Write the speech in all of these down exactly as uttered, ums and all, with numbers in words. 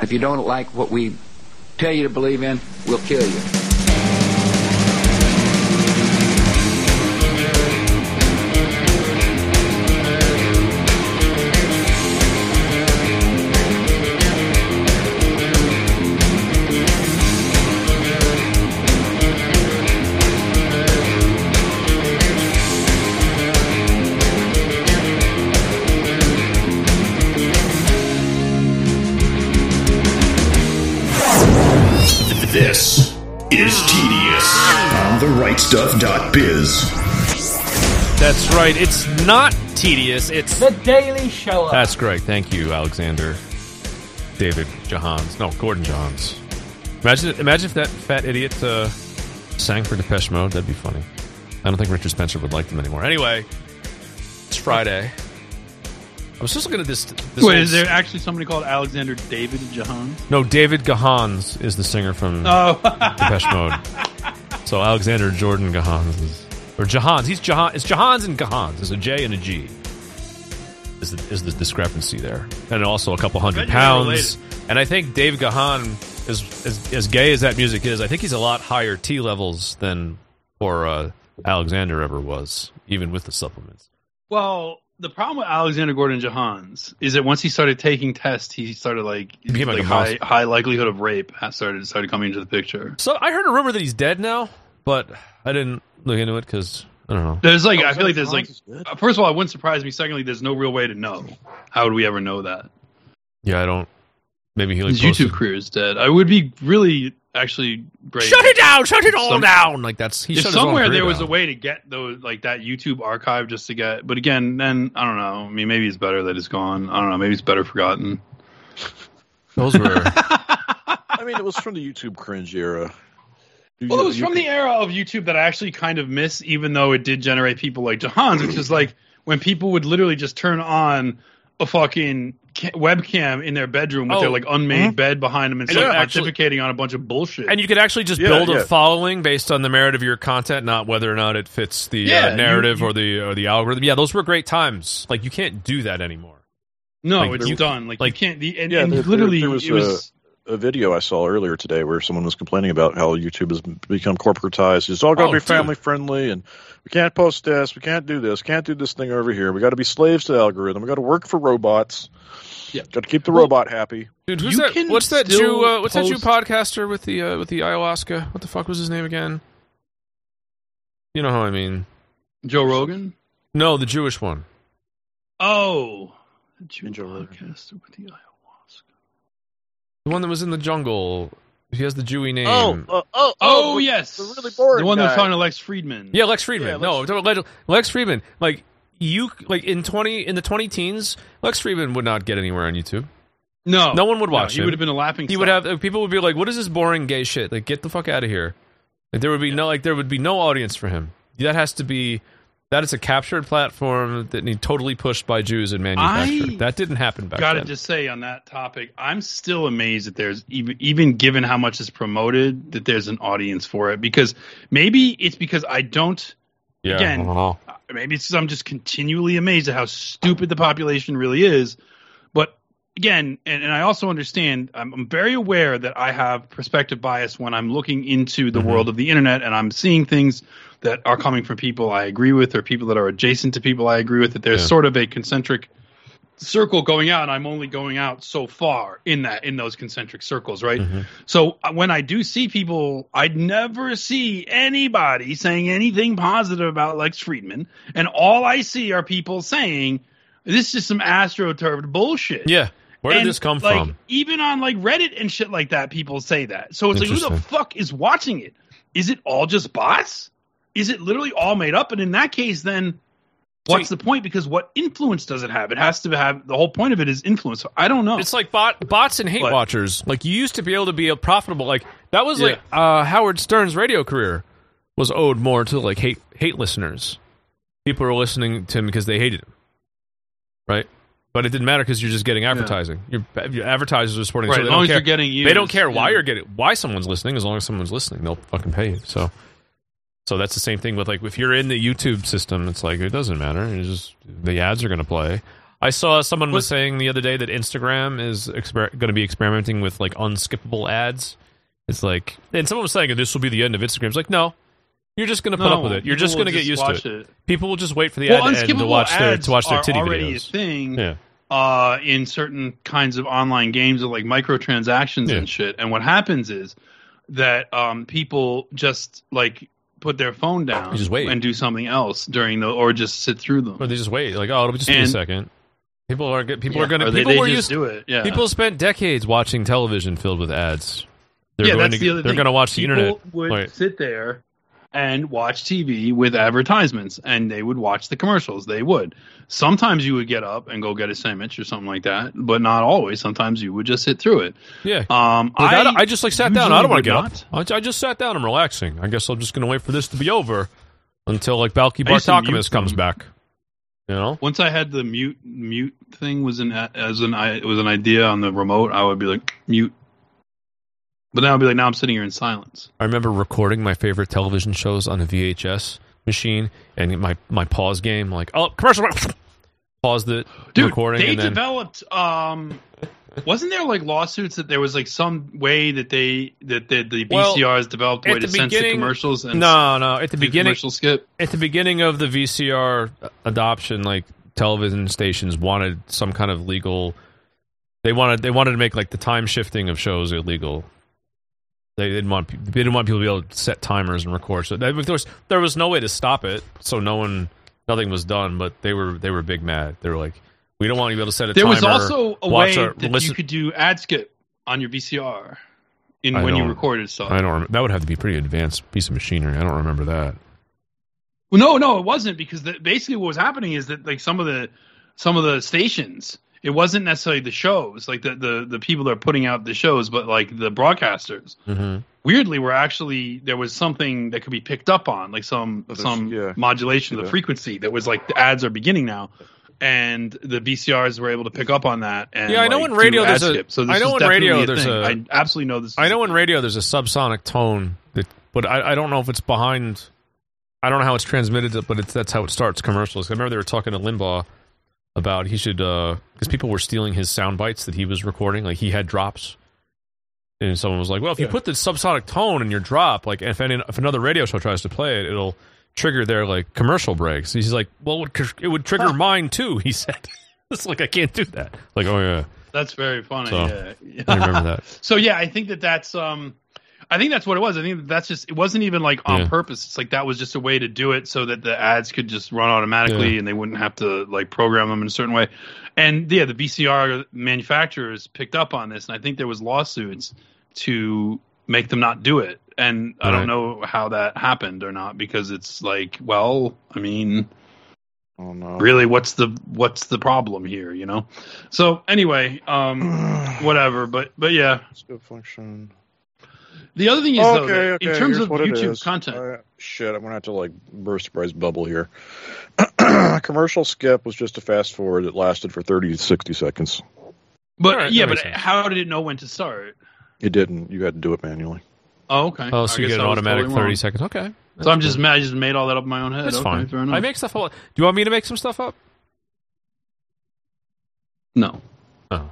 If you don't like what we tell you to believe in, we'll kill you. This is Tedious on the right stuff dot biz. That's right. It's not tedious. It's The Daily Show. That's great. Thank you, Alexander David Johans. No, Gordon Johns. Imagine, imagine if that fat idiot uh, sang for Depeche Mode. That'd be funny. I don't think Richard Spencer would like them anymore. Anyway, it's Friday. I was just looking at this. this Wait, is there actually somebody called Alexander David Johans? No, David Gahans is the singer from oh. Depeche Mode. So Alexander Jordan Gahans is, or Johans. He's Jahan. It's Johans and Gahans. There's a J and a G. Is the, is the discrepancy there? And also a couple hundred pounds. And I think Dave Gahan is as, as gay as that music is. I think he's a lot higher T levels than poor uh, Alexander ever was, even with the supplements. Well. The problem with Alexander Gordon Johans is that once he started taking tests, he started like, he became like, like high, high likelihood of rape started started coming into the picture. So I heard a rumor that he's dead now, but I didn't look into it because I don't know. There's like I feel like there's like first of all, it wouldn't surprise me. Secondly, there's no real way to know. How would we ever know that? Yeah, I don't. Maybe he like his posted. YouTube career is dead. I would be really actually great. Shut it down! Shut it all Some, down! Like that's he. If shut somewhere his own there was down. a way to get those like that YouTube archive just to get, but again, then I don't know. I mean, maybe it's better that it's gone. I don't know. Maybe it's better forgotten. Those were. I mean, it was from the YouTube cringe era. You, Well, it was you from could, the era of YouTube that I actually kind of miss, even though it did generate people like Johans, which is like when people would literally just turn on a fucking ca- webcam in their bedroom with Oh, their like unmade mm-hmm. bed behind them and And start actually- pontificating on a bunch of bullshit. And you could actually just Yeah, build yeah. a following based on the merit of your content, not whether or not it fits the Yeah, uh, narrative you- or the or the algorithm. Yeah, those were great times. Like you can't do that anymore. no, like, it's you- done. Like, like- you can't. The, and, Yeah, and there- there- literally, there was it was. a video I saw earlier today where someone was complaining about how YouTube has become corporatized. It's all got to Oh, be dude. family friendly, and we can't post this, we can't do this, can't do this thing over here. We got to be slaves to the algorithm. We got to work for robots. Yeah. Got to keep the Well, robot happy. Dude, who's You that? can What's that still Jew? Uh, what's that Jew post- podcaster with the uh, with the ayahuasca? What the fuck was his name again? You know how I mean? Joe Rogan. No, the Jewish one. Oh, the Jew Joe Rogan. podcaster with the ayahuasca. The one that was in the jungle. He has the Jewy name. Oh, uh, oh, Oh, the- yes, the really boring the one that was guy. talking to Lex Friedman. Yeah, Lex Friedman. Yeah, no, Lex- I'm talking about Lex Friedman. Like you, like in twenty in the twenty teens, Lex Friedman would not get anywhere on YouTube. no, No one would watch He him. would have been a laughing. He would stock. have people would be like, "What is this boring gay shit? Like, get the fuck out of here!" Like, there would be no like there would be no audience for him. That has to be that is a captured platform that need totally pushed by Jews and manufactured. I that didn't happen back Gotta then. just say on that topic, I'm still amazed that there's even, even given how much is promoted, that there's an audience for it. Because maybe it's because I don't. yeah, again, I don't know. Maybe it's 'cause I'm just continually amazed at how stupid the population really is. But again, and, and I also understand, I'm, I'm very aware that I have perspective bias when I'm looking into the Mhm. world of the internet and I'm seeing things that are coming from people I agree with or people that are adjacent to people I agree with, that there's Yeah. sort of a concentric circle going out, and I'm only going out so far in that in those concentric circles, right? Mhm. So uh, when I do see people, I never see anybody saying anything positive about Lex Friedman, and all I see are people saying this is just some astroturfed bullshit. Yeah, where did And, this come like, from? Even on like Reddit and shit like that, people say that. So it's like, who the Interesting. fuck is watching it? Is it all just bots? Is it literally all made up? And in that case, then what's See- the point? Because what influence does it have? It has to have, the whole point of it is influence. So I don't know. It's like bot, bots and hate But- watchers. Like you used to be able to be a profitable. Like that was Yeah. like uh, Howard Stern's radio career was owed more to like hate hate listeners. People were listening to him because they hated him, right? But it didn't matter because you're just getting advertising. Your, your advertisers are supporting. Right, so as they long don't as care. you're getting used. They don't care why yeah. you're getting why someone's listening. As long as someone's listening, they'll fucking pay you. So, so that's the same thing with like if you're in the YouTube system, it's like it doesn't matter. It's just the ads are going to play. I saw someone was But- saying the other day that Instagram is exper- going to be experimenting with like unskippable ads. It's like, and someone was saying this will be the end of Instagram. It's like, no, you're just going to put No, up with it. You're people just going to will get used watch to it. it. People will just wait for the Well, ad to end to unskippable watch their ads to watch their are titty already videos. a thing. Yeah. Uh, in certain kinds of online games of like microtransactions Yeah. and shit. And what happens is that um, people just like put their phone down You just wait. and do something else during the, or just sit through them. Or they just wait, like, oh, it'll just be a And- second. People are good. People Yeah, are going to. or they, People they were just used. do it. Yeah. People spent decades watching television filled with ads. They're yeah, going that's to. the other they're thing. going to watch the People internet. would Wait. sit there and watch T V with advertisements, and they would watch the commercials. They would. Sometimes you would get up and go get a sandwich or something like that, but not always. Sometimes you would just sit through it. Yeah. Um, Like, I, I, don't- I just like sat down. I usually don't want to would get not. up. I, I just sat down. I'm relaxing. I guess I'm just going to wait for this to be over until like Balky I used to Bartokomous mute comes them. back. You know. Once I had the mute mute thing was an as an I it was an idea on the remote, I would be like mute. But then I'd be like, now I'm sitting here in silence. I remember recording my favorite television shows on a V H S machine, and my my pause game, like, oh, commercial, paused it, Dude, recording, they and then developed. Um, wasn't there like lawsuits that there was like some way that they that the, the Well, V C Rs developed a way at to the censor beginning- commercials and no, no, at the do beginning, commercial skip? at the beginning of the V C R adoption, like television stations wanted some kind of legal. They wanted they wanted to make like the time shifting of shows illegal. They didn't want pe- they didn't want people to be able to set timers and record. So there was there was no way to stop it. So no one nothing was done. But they were they were big mad. They were like, we don't want you to be able to set a There timer. was also a watch way our- that listen- you could do ad skip on your V C R in I when you don't- recorded stuff. I don't. Rem- that would have to be a pretty advanced piece of machinery. I don't remember that. Well, no, no, it wasn't because the, basically what was happening is that like some of the some of the stations, it wasn't necessarily the shows, like the the, the people that are putting out the shows, but like the broadcasters. Mm-hmm. Weirdly, were actually there was something that could be picked up on, like some Oh, there's- some yeah. modulation of the Yeah. frequency that was like the ads are beginning now. And the V C Rs were able to pick up on that. And, Yeah, I know like, in radio do ad there's a- skip. So this I know is in radio definitely there's thing. a- I absolutely know this. Is I know a in thing. radio there's a subsonic tone that, but I, I don't know if it's behind. I don't know how it's transmitted, but it's that's how it starts commercials. I remember they were talking to Limbaugh about he should because people were stealing his sound bites that he was recording. Like he had drops, and someone was like, "Well, if you Yeah. put the subsonic tone in your drop, like if any, if another radio show tries to play it, it'll trigger their like commercial breaks." He's like, "Well, it would, it would trigger mine too." He said, "It's like I can't do that." Like, oh yeah, That's very funny. So, yeah. I remember that. So yeah, I think that that's um, I think that's what it was. I think that that's just it wasn't even like on Yeah. purpose. It's like that was just a way to do it so that the ads could just run automatically Yeah. and they wouldn't have to like program them in a certain way. And yeah, the V C R manufacturers picked up on this, and I think there was lawsuits to make them not do it. And I Right. don't know how that happened or not because it's like, well, I mean. Oh no. Really, what's the what's the problem here, you know? So anyway, um, whatever. But but yeah, Skip function. the other thing is though, Okay, that okay. in terms here's of what it YouTube is. content, Uh, shit, I'm gonna have to like burst Bryce's bubble here. Commercial skip was just a fast forward that lasted for thirty to sixty seconds. but All right, yeah, that but makes sense. how did it know when to start? It didn't. You had to do it manually. Oh, okay. Oh, I so you guess get an I was automatic totally wrong. thirty seconds. Okay, So I'm just I just made all that up in my own head. That's okay, fine. fair enough. I make stuff. All, do you want me to make some stuff up? no. Oh,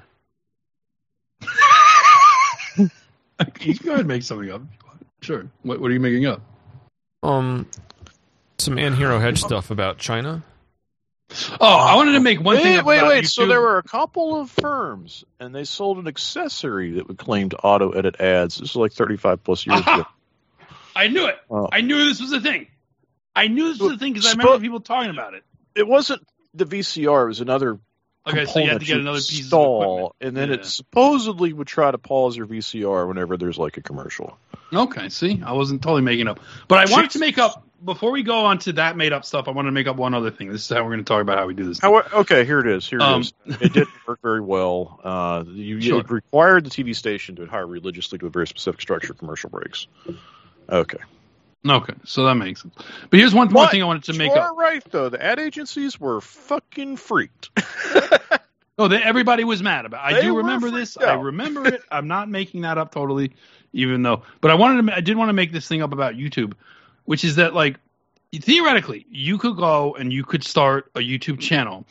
You go ahead and make something up. Sure. What what are you making up? um, some An Hero Hedge stuff about China. Oh, I wanted to make one thing. Wait, up wait, about wait. So YouTube. there were a couple of firms, and they sold an accessory that would claim to auto edit ads. This is like thirty-five plus years ago. Aha! I knew it. Oh. I knew this was a thing. I knew this was a thing because I Spo- remember people talking about it. It wasn't the V C R. It was another Okay, so you had to component get you'd another piece install, of equipment. and then Yeah. it supposedly would try to pause your V C R whenever there's like a commercial. Okay, see, I wasn't totally making up, but I wanted to make up before we go on to that made up stuff. I wanted to make up one other thing. This is how we're going to talk about how we do this. How, okay, here it is. Here it Um, is. It didn't work very well. Uh, you, Sure. It required the T V station to adhere religiously to a very specific structure, commercial breaks. Okay. Okay, so that makes sense. But here's one more But thing I wanted to make you up. are right, though. The ad agencies were fucking freaked. Oh, that everybody was mad about. I They do were remember this. freaked I out. remember it. I'm not making that up totally, even though. But I wanted to. I did want to make this thing up about YouTube, which is that like theoretically you could go and you could start a YouTube channel,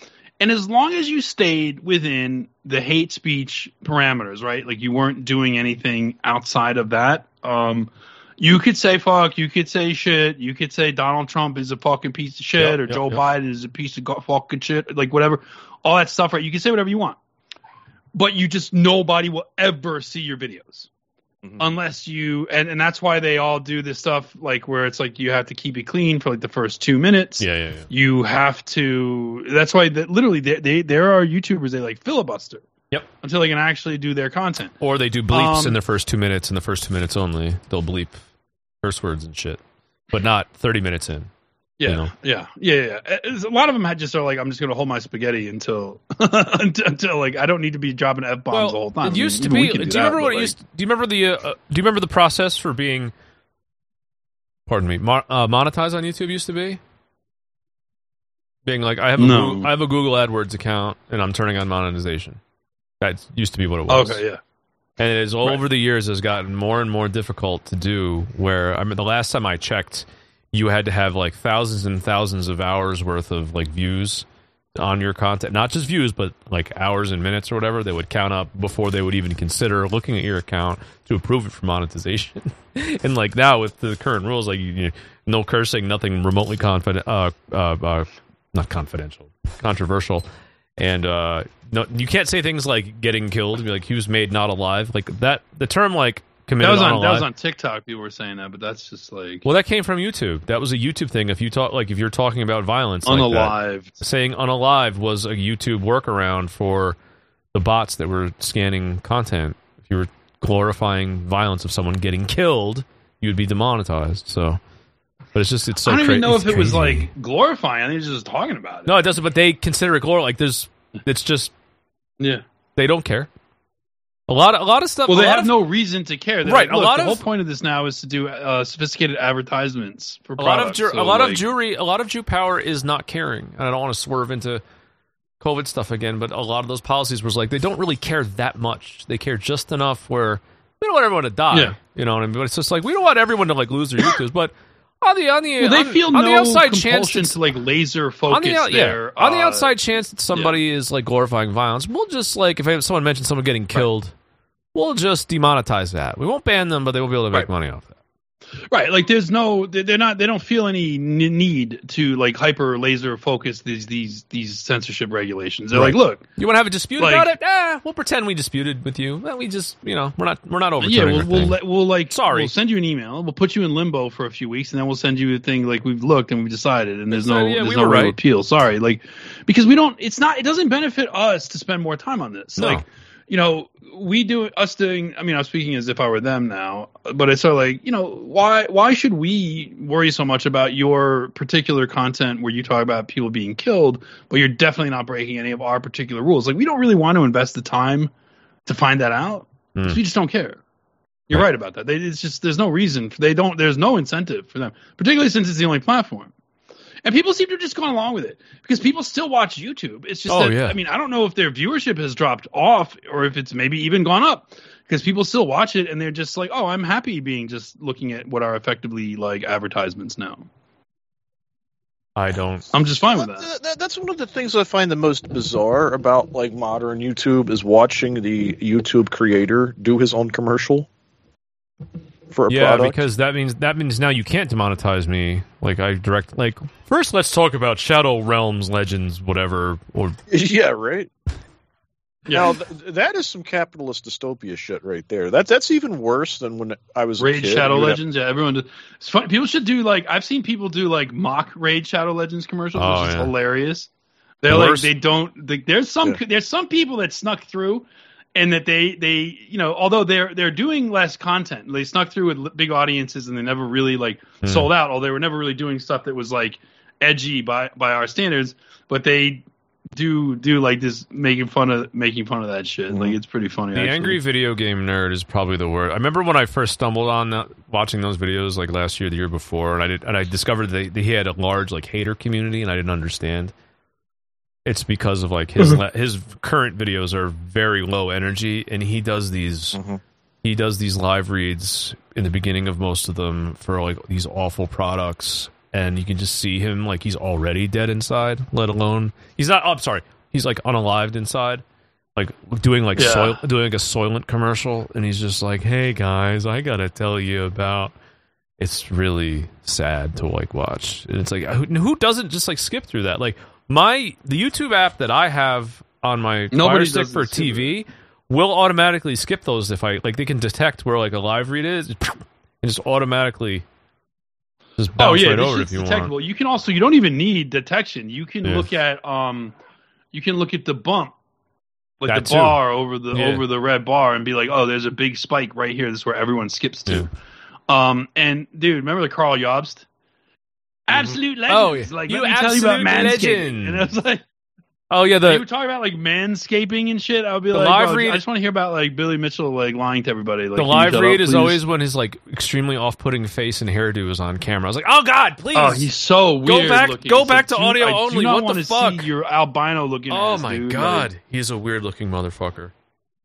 And as long as you stayed within the hate speech parameters, right? Like you weren't doing anything outside of that. Um, you could say fuck, you could say shit, you could say Donald Trump is a fucking piece of shit, Yep, or yep, Joe yep. Biden is a piece of go- fucking shit, like whatever, all that stuff, right? You can say whatever you want, but you just nobody will ever see your videos. Mm-hmm. Unless you, and, and that's why they all do this stuff, like where it's like you have to keep it clean for like the first two minutes. Yeah, yeah, yeah. You have to. That's why the, literally they, they there are YouTubers they like filibuster. Yep. Until they can actually do their content. Or they do bleeps Um, in the first two minutes, in the first two minutes only. They'll bleep curse words and shit, but not thirty minutes in. Yeah, You know? yeah, yeah, yeah. It's- A lot of them had just are like, I'm just gonna hold my spaghetti until until, until like I don't need to be dropping f bombs the whole time. It used I to mean, be. we Do can you that, remember but, what it like- used? Do you remember the? Uh, uh, do you remember the process for being? Pardon me. Mo- uh, monetized on YouTube used to be being like I have a No. Google, I have a Google AdWords account and I'm turning on monetization. That used to be what it was. Okay, yeah. And it is Right. over the years has gotten more and more difficult to do. Where I mean, the last time I checked, you had to have like thousands and thousands of hours worth of like views on your content, not just views, but like hours and minutes or whatever. They would count up before they would even consider looking at your account to approve it for monetization. And like now with the current rules, like you, you, no cursing, nothing remotely confident, uh, uh, uh, not confidential, controversial. And uh, no, you can't say things like getting killed. Be like he was made not alive. Like that. The term like committed That was on unalive. that was on TikTok. People were saying that, but that's just like Well, that came from YouTube. That was a YouTube thing. If you talk like if you're talking about violence, like that, unalive. saying unalive was a YouTube workaround for the bots that were scanning content. If you were glorifying violence of someone getting killed, you would be demonetized. So, but it's just it's so. I don't cra- even know it's if it was crazy. like glorifying. I think it's just talking about it. No, it doesn't. But they consider it glory. Like there's, it's just Yeah. they don't care. A lot, of, a lot of stuff. Well, a they lot have of, no reason to care. They're Right, like, a look, lot the of- whole point of this now is to do uh, sophisticated advertisements for a lot of products. ju- So, a lot of like, jury, a lot of Jew power is not caring. And I don't want to swerve into COVID stuff again, but a lot of those policies was like they don't really care that much. They care just enough where we don't want everyone to die. Yeah. You know what I mean? But it's just like we don't want everyone to like lose their YouTubes. But on the on the Well, they on, feel on no the outside chance compulsion that to like laser on focus the out, their yeah, on the uh, outside chance that somebody is like glorifying violence, we'll just like if someone mentions someone getting killed, we'll just demonetize that. We won't ban them, but they won't be able to make Right. money off that. Right, like there's no, they- they're not, they don't feel any n- need to like hyper laser focus these these these censorship regulations. They're Right. like, look, You want to have a dispute Like- about it? Ah, we'll pretend we disputed with you. Well, we just, you know, we're not we're not yeah, overturning we'll the we'll, thing. let, we'll like, Sorry. we'll send you an email, we'll put you in limbo for a few weeks, and then we'll send you a thing like we've looked and we've decided, and there's no decided, yeah, there's we no were real right. appeal. Sorry, like because we don't, it's not, it doesn't benefit us to spend more time on this. No. Like, you know, we do us doing. I mean, I'm speaking as if I were them now, but it's sort of like, you know, why why should we worry so much about your particular content where you talk about people being killed, but you're definitely not breaking any of our particular rules? Like, we don't really want to invest the time to find that out because Mm. we just don't care. You're Right. right about that. They, it's just there's no reason for, they don't. There's no incentive for them, particularly since it's the only platform. And people seem to have just gone along with it because people still watch YouTube. It's just Oh, that, yeah. I mean, I don't know if their viewership has dropped off or if it's maybe even gone up because people still watch it and they're just like, oh, I'm happy being just looking at what are effectively like advertisements now. I don't. I'm just fine with that. That- that- That's one of the things I find the most bizarre about like modern YouTube is watching the YouTube creator do his own commercial for a Yeah, product. because that means that means now you can't demonetize me. Like I direct. Like first, let's talk about Shadow Realms, Legends, whatever. Or yeah, right. Yeah. Now th- that is some capitalist dystopia shit right there. That's that's even worse than when I was a Raid kid. Shadow You would have- Legends, yeah, everyone. Does. It's fun. People should do like I've seen people do like mock Raid Shadow Legends commercials, Oh, which is yeah. hilarious. They're The like worst- they don't. They, there's some Yeah. there's some people that snuck through, and that they they you know although they're they're doing less content, they snuck through with li- big audiences, and they never really like Hmm. sold out. Although they were never really doing stuff that was like edgy by by our standards, but they do do like this making fun of making fun of that shit. Mhm. Like it's pretty funny. the actually. angry video game nerd is probably the word. I remember when I first stumbled on that, watching those videos like last year, the year before, and I did, and I discovered that he had a large like hater community, and I didn't understand. It's because of like his le- his current videos are very low energy, and he does these Mhm. he does these live reads in the beginning of most of them for like these awful products, and you can just see him like he's already dead inside. Let alone he's not. Oh, I'm sorry, He's like unalived inside, like doing like Yeah. soil, doing like a Soylent commercial, and he's just like, "Hey guys, I gotta tell you about." It's really sad to like watch, and it's like, who, who doesn't just like skip through that? Like my the YouTube app that I have on my Fire Nobody Stick does for this T V will automatically skip those if I like. They can detect where like a live read is, and just automatically just bounce Oh yeah, right this over shit's if you detectable. want. You can also you don't even need detection. You can Yeah. look at um, you can look at the bump, like That the too. bar over the Yeah. over the red bar, and be like, oh, there's a big spike right here. This is where everyone skips to. Um, and dude, remember the Carl Jobst? Absolute legend. Oh, yeah. Like, You let me tell you about absolute manscaping. legend. And it's like. Oh yeah, They the were talking about like manscaping and shit. I would be The like, live bro, read- I just want to hear about like Billy Mitchell like lying to everybody. Like, the can you live shut read up, is please? always when his like extremely off-putting face and hairdo is on camera. I was like, oh god, please. Oh, he's so weird. Go back- looking. go It's back like, to dude, audio I do only. not What the wanna fuck? See your albino looking. Oh ass, my dude. god, Like, he's a weird looking motherfucker.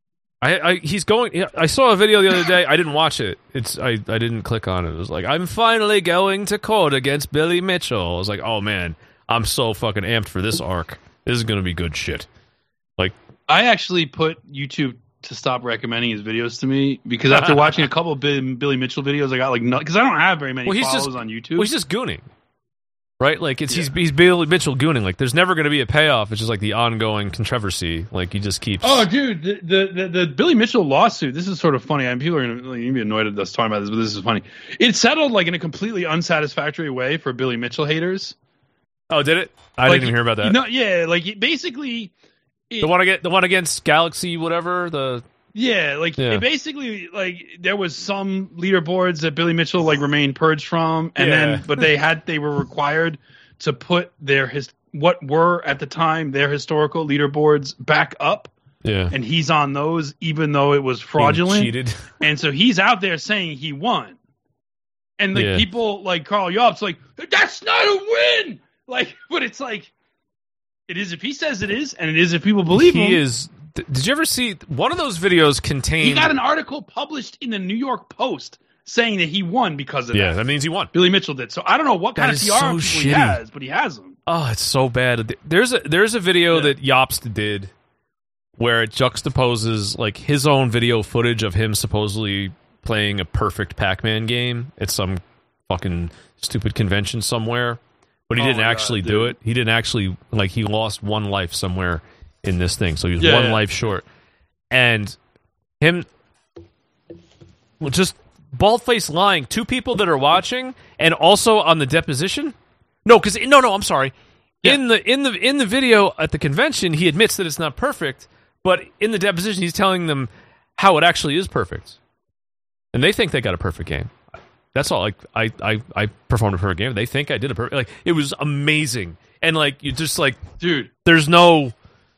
I, I he's going. yeah, I saw a video the other day. I didn't watch it. It's I, I didn't click on it. It was like, I'm finally going to court against Billy Mitchell. I was like, oh man, I'm so fucking amped for this arc. This is gonna be good shit. Like, I actually put YouTube to stop recommending his videos to me because after watching a couple of Billy, Billy Mitchell videos, I got like no because I don't have very many Well, he's follows just- on YouTube. well, he's just gooning, right? Like it's he's Yeah. he's Billy Mitchell gooning. Like there's never gonna be a payoff. It's just like the ongoing controversy. Like he just keeps. Oh, dude, the, the the the Billy Mitchell lawsuit. This is sort of funny. I mean, people are going to be annoyed at us talking about this, but this is funny. It settled like in a completely unsatisfactory way for Billy Mitchell haters. Oh, did it? I Like, didn't even hear about that. No, yeah, like it basically, it, the one against the one against Galaxy, whatever. The yeah, like Yeah. it basically, like there was some leaderboards that Billy Mitchell like remained purged from, and Yeah. then but they had they were required to put their his what were at the time their historical leaderboards back up. yeah, And he's on those, even though it was fraudulent. Being cheated. And so he's out there saying he won. And like Yeah. people like Carl Jobst like, that's not a win. Like, but it's like, it is if he says it is, and it is if people believe he him. is. th- Did you ever see one of those videos contained? He got an article published in the New York Post saying that he won because of yeah, that. that means he won. Billy Mitchell did. So I don't know what That kind of is P R so people he shitty. has, but he has them. Oh, it's so bad. There's a there's a video Yeah. that Jobst did where it juxtaposes like his own video footage of him supposedly playing a perfect Pac-Man game at some fucking stupid convention somewhere, but he Oh didn't my God, actually do dude. it. He didn't actually like he lost one life somewhere in this thing, so he was Yeah, one yeah. life short. And him well, just bald-faced lying. Two people that are watching, and also on the deposition. No, because no, no, I'm sorry. Yeah. In the in the in the video at the convention, he admits that it's not perfect, but in the deposition, he's telling them how it actually is perfect, and they think they got a perfect game. That's all. Like I, I, I performed a perfect game. They think I did a perfect. Like it was amazing, and like you just like Dude. there's no.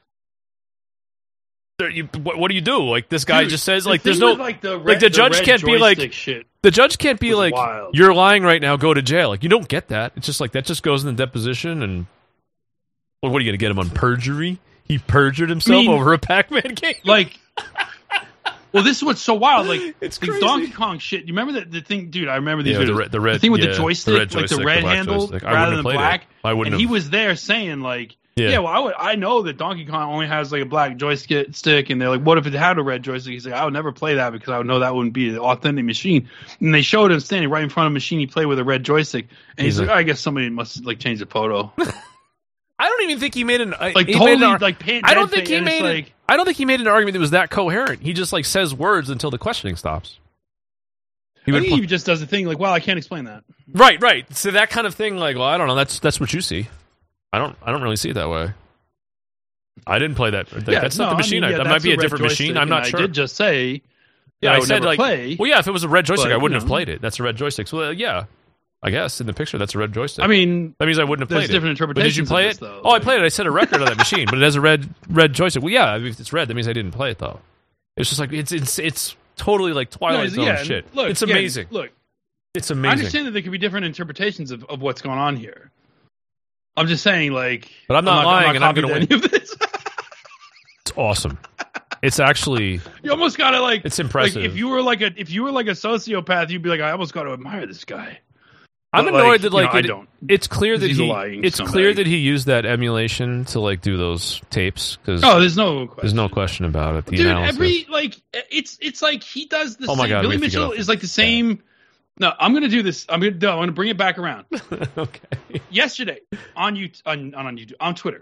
There, you, what, what do you do? Like this guy Dude, just says the like there's thing no with, like the, red, like the judge red can't be like joystick shit. the judge can't be was like wild. you're lying right now, go to jail. Like you don't get that. It's just like that just goes in the deposition and well, what are you gonna get him on perjury? He perjured himself I mean, over a Pac-Man game. Like, well, this is what's so wild. Like, It's the crazy. Donkey Kong shit. You remember the, the thing, dude? I remember these Yeah, the videos. red- the red- thing with yeah, the the joystick, red like joystick, the the red black handle joystick. I rather wouldn't than have played it. black. I wouldn't and he have- was there saying like, Yeah. yeah, well, I would, I know that Donkey Kong only has like a black joystick stick, and they're like, what if it had a red joystick? He's like, I would never play that because I would know that wouldn't be the authentic machine. And they showed him standing right in front of a machine he played with a red joystick, and he's, He's like, like- oh, I guess somebody must like change the photo. I don't even think he made an Like he totally made an ar- like pan- I don't dead think face, he and it's made like, it. I don't think he made an argument that was that coherent. He just like says words until the questioning stops. He I would think pl- he just does the thing like, well, I can't explain that. right, right. So that kind of thing, like, well, I don't know. That's that's what you see. I don't. I don't really see it that way. I didn't play that. Like, that's no, not the machine. I mean, yeah, that might that's be a red different joystick, machine. I'm and not I sure. did just say, yeah, I, I would said never like, play. well, yeah, if it was a red joystick, but, I wouldn't you have know. played it. That's a red joystick. So uh, yeah, I guess in the picture that's a red joystick. I mean, that means I wouldn't have there's played different it. But did you interpretations play of it? this, though. Oh, I Like- played it. I set a record on that machine, but it has a red red joystick. Well, yeah, if it's red, that means I didn't play it though. It's just like it's it's it's totally like Twilight No, Zone yeah, shit. Look, it's again, amazing. Look, It's I amazing. understand that there could be different interpretations of, of what's going on here. I'm just saying, like, But I'm not lying, and I'm gonna copying any of this. It's awesome. It's actually You almost gotta like. It's impressive. Like, if you were like a if you were like a sociopath, you'd be like, I almost got to admire this guy. I'm But, annoyed like, that you like know, I it- don't. it's clear that He's a he lying it's scumbag. clear that he used that emulation to like do those tapes because Oh, there's no question. there's no question about it. The Dude, analysis. every like it's it's like he does the Oh my same. God, we Billy have to get Mitchell off is this. like the same. No, I'm gonna do this. I'm gonna no, I'm gonna bring it back around. Okay. Yesterday on you on on YouTube on Twitter,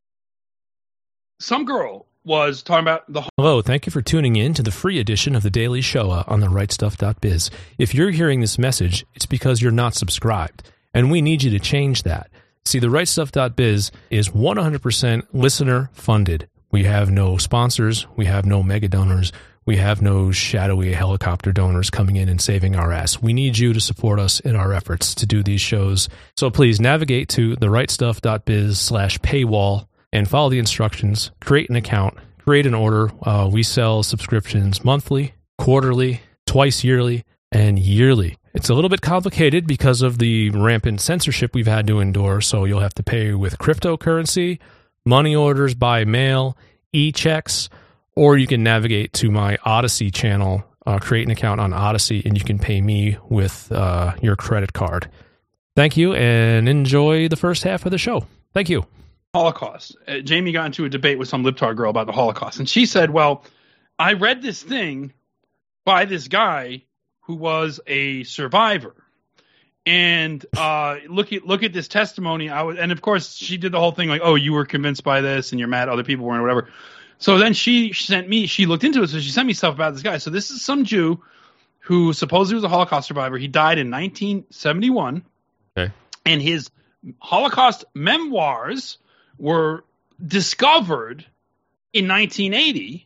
some girl was talking about the Hello, thank you for tuning in to the free edition of The Daily Shoah on the right stuff dot biz. If you're hearing this message, it's because you're not subscribed, and we need you to change that. See, the right stuff dot biz is one hundred percent listener funded. We have no sponsors, we have no mega donors, we have no shadowy helicopter donors coming in and saving our ass. We need you to support us in our efforts to do these shows. So please navigate to the right stuff dot biz slash paywall and follow the instructions, create an account, create an order. Uh, we sell subscriptions monthly, quarterly, twice yearly, and yearly. It's a little bit complicated because of the rampant censorship we've had to endure, so you'll have to pay with cryptocurrency, money orders by mail, e-checks, or you can navigate to my Odyssey channel, uh, create an account on Odyssey, and you can pay me with uh, your credit card. Thank you, and enjoy the first half of the show. Thank you. Holocaust. Uh, Jamie got into a debate with some libtard girl about the Holocaust, and she said, "Well, I read this thing by this guy who was a survivor, and uh, look at look at this testimony." I was, and of course, she did the whole thing like, "Oh, you were convinced by this, and you're mad other people weren't, or whatever." So then she sent me. She looked into it, so she sent me stuff about this guy. So this is some Jew who supposedly was a Holocaust survivor. He died in nineteen seventy-one, Okay. and his Holocaust memoirs were discovered in nineteen eighty,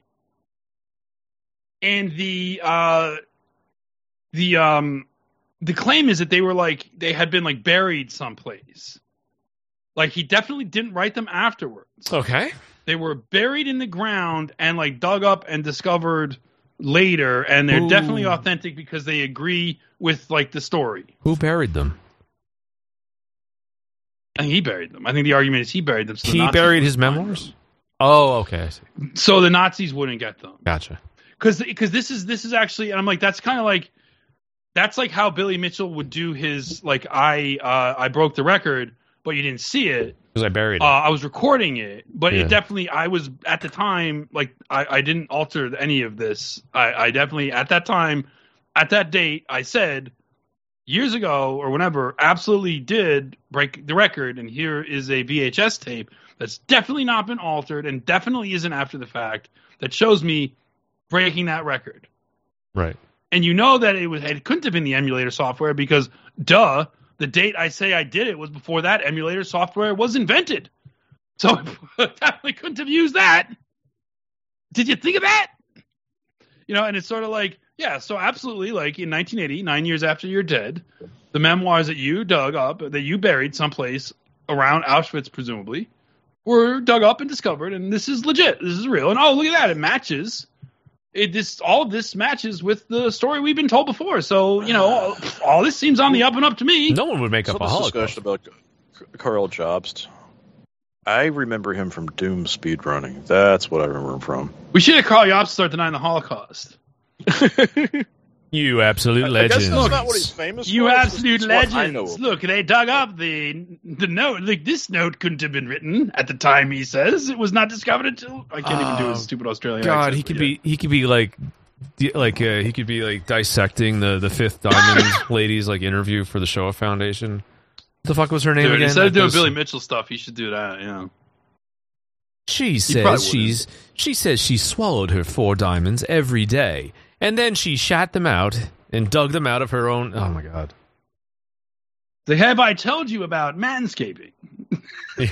and the uh, the um the claim is that they were like they had been like buried someplace. Like he definitely didn't write them afterwards. Okay. They were buried in the ground and like dug up and discovered later, and they're Ooh. definitely authentic because they agree with like the story. Who buried them? I think he buried them. I think the argument is he buried them. So the He Nazis buried his wouldn't find memoirs? them. Oh, okay. I see. So the Nazis wouldn't get them. Gotcha. Because because this is this is actually, and I'm like, that's kind of like that's like how Billy Mitchell would do his like I uh, I broke the record, but you didn't see it. Because I buried Uh, it. I was recording it, but Yeah. it definitely I was at the time like I, I didn't alter any of this. I, I definitely at that time, at that date, I said years ago or whenever, absolutely did break the record, and here is a V H S tape that's definitely not been altered and definitely isn't after the fact that shows me breaking that record. Right. And you know that it was it couldn't have been the emulator software because, duh, the date I say I did it was before that emulator software was invented. So I definitely couldn't have used that. Did you think of that? You know, and it's sort of like, yeah, so absolutely, like in nineteen eighty, nine years after you're dead, the memoirs that you dug up, that you buried someplace around Auschwitz, presumably, were dug up and discovered, and this is legit. This is real. And oh, look at that. It matches. It this all of this matches with the story we've been told before. So, you know, all, all this seems on the up and up to me. No one would make So up a this Holocaust. discussion about Carl Jobst. I remember him from Doom speedrunning. That's what I remember him from. We should have Carl Jobst start denying the Holocaust. You absolute I legend. guess that's not what he's famous You for. It's absolute just what I know legends. of. Look, they dug up the the note. Like, this note couldn't have been written at the time, he says. It was not discovered until... I can't even do Oh, his stupid Australian God, accent, he but could yeah. be he could be like di- like uh, he could be like dissecting the the Fifth Diamond ladies like interview for the Shoah Foundation. What the fuck was her name Dude, again? instead of That doing goes- Billy Mitchell stuff, he should do that, yeah. She probably says wouldn't. she's she says she swallowed her four diamonds every day, and then she shat them out and dug them out of her own. Oh my God! They have I told you about manscaping. It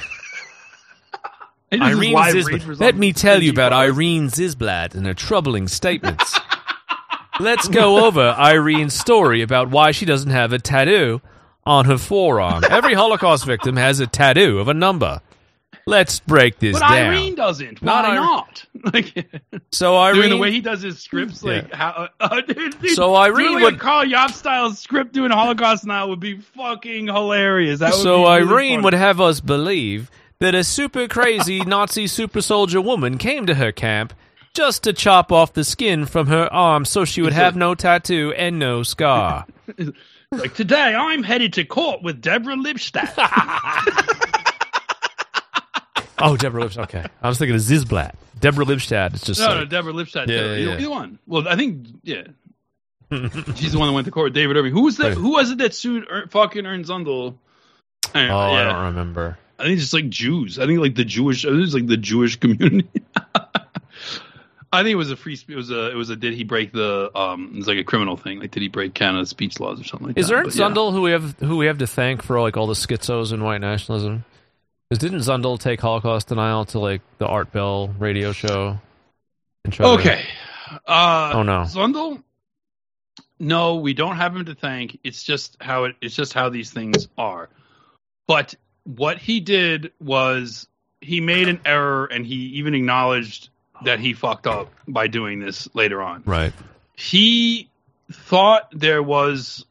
is Irene live Zisblad. read for Let some me tell you stingy about prize. Irene Zisblad and her troubling statements. Let's go over Irene's story about why she doesn't have a tattoo on her forearm. Every Holocaust victim has a tattoo of a number. Let's break this But down. Irene doesn't. Not Why Irene. not? Like, So Irene, doing the way he does his scripts, like Yeah. how. Uh, dude, dude, So Irene doing like would- a Carl Yop style script doing Holocaust now would be fucking hilarious. That would so be really Irene funny. would have us believe that a super crazy Nazi super soldier woman came to her camp just to chop off the skin from her arm so she would have no tattoo and no scar. Like, today, I'm headed to court with Deborah Lipstadt. Oh, Deborah Lipstadt. Okay. I was thinking of Zizblat. Deborah Lipstadt is just no, like, no, Deborah Lipstadt. Yeah, too. yeah, Either, yeah. either one. Well, I think, yeah. She's the one that went to court with David Irving. Who was that? Right. Who was it that sued er, fucking Ernst Zundel? oh, Anyway, I yeah. don't remember. I think it's just like Jews. I think like the Jewish. It was like the Jewish community. I think it was a free. It was a. It was a. Did he break the? Um. It was like a criminal thing. Like, did he break Canada's speech laws or something like Is that? Ernst But, yeah. Zundel who we have who we have to thank for like all the schizos and white nationalism? Because didn't Zundel take Holocaust denial to like the Art Bell radio show? And try to- Okay. Uh, Oh, no. Zundel. No, we don't have him to thank. It's just how it. It's just how these things are. But what he did was he made an error, and he even acknowledged that he fucked up by doing this later on. Right. He thought there was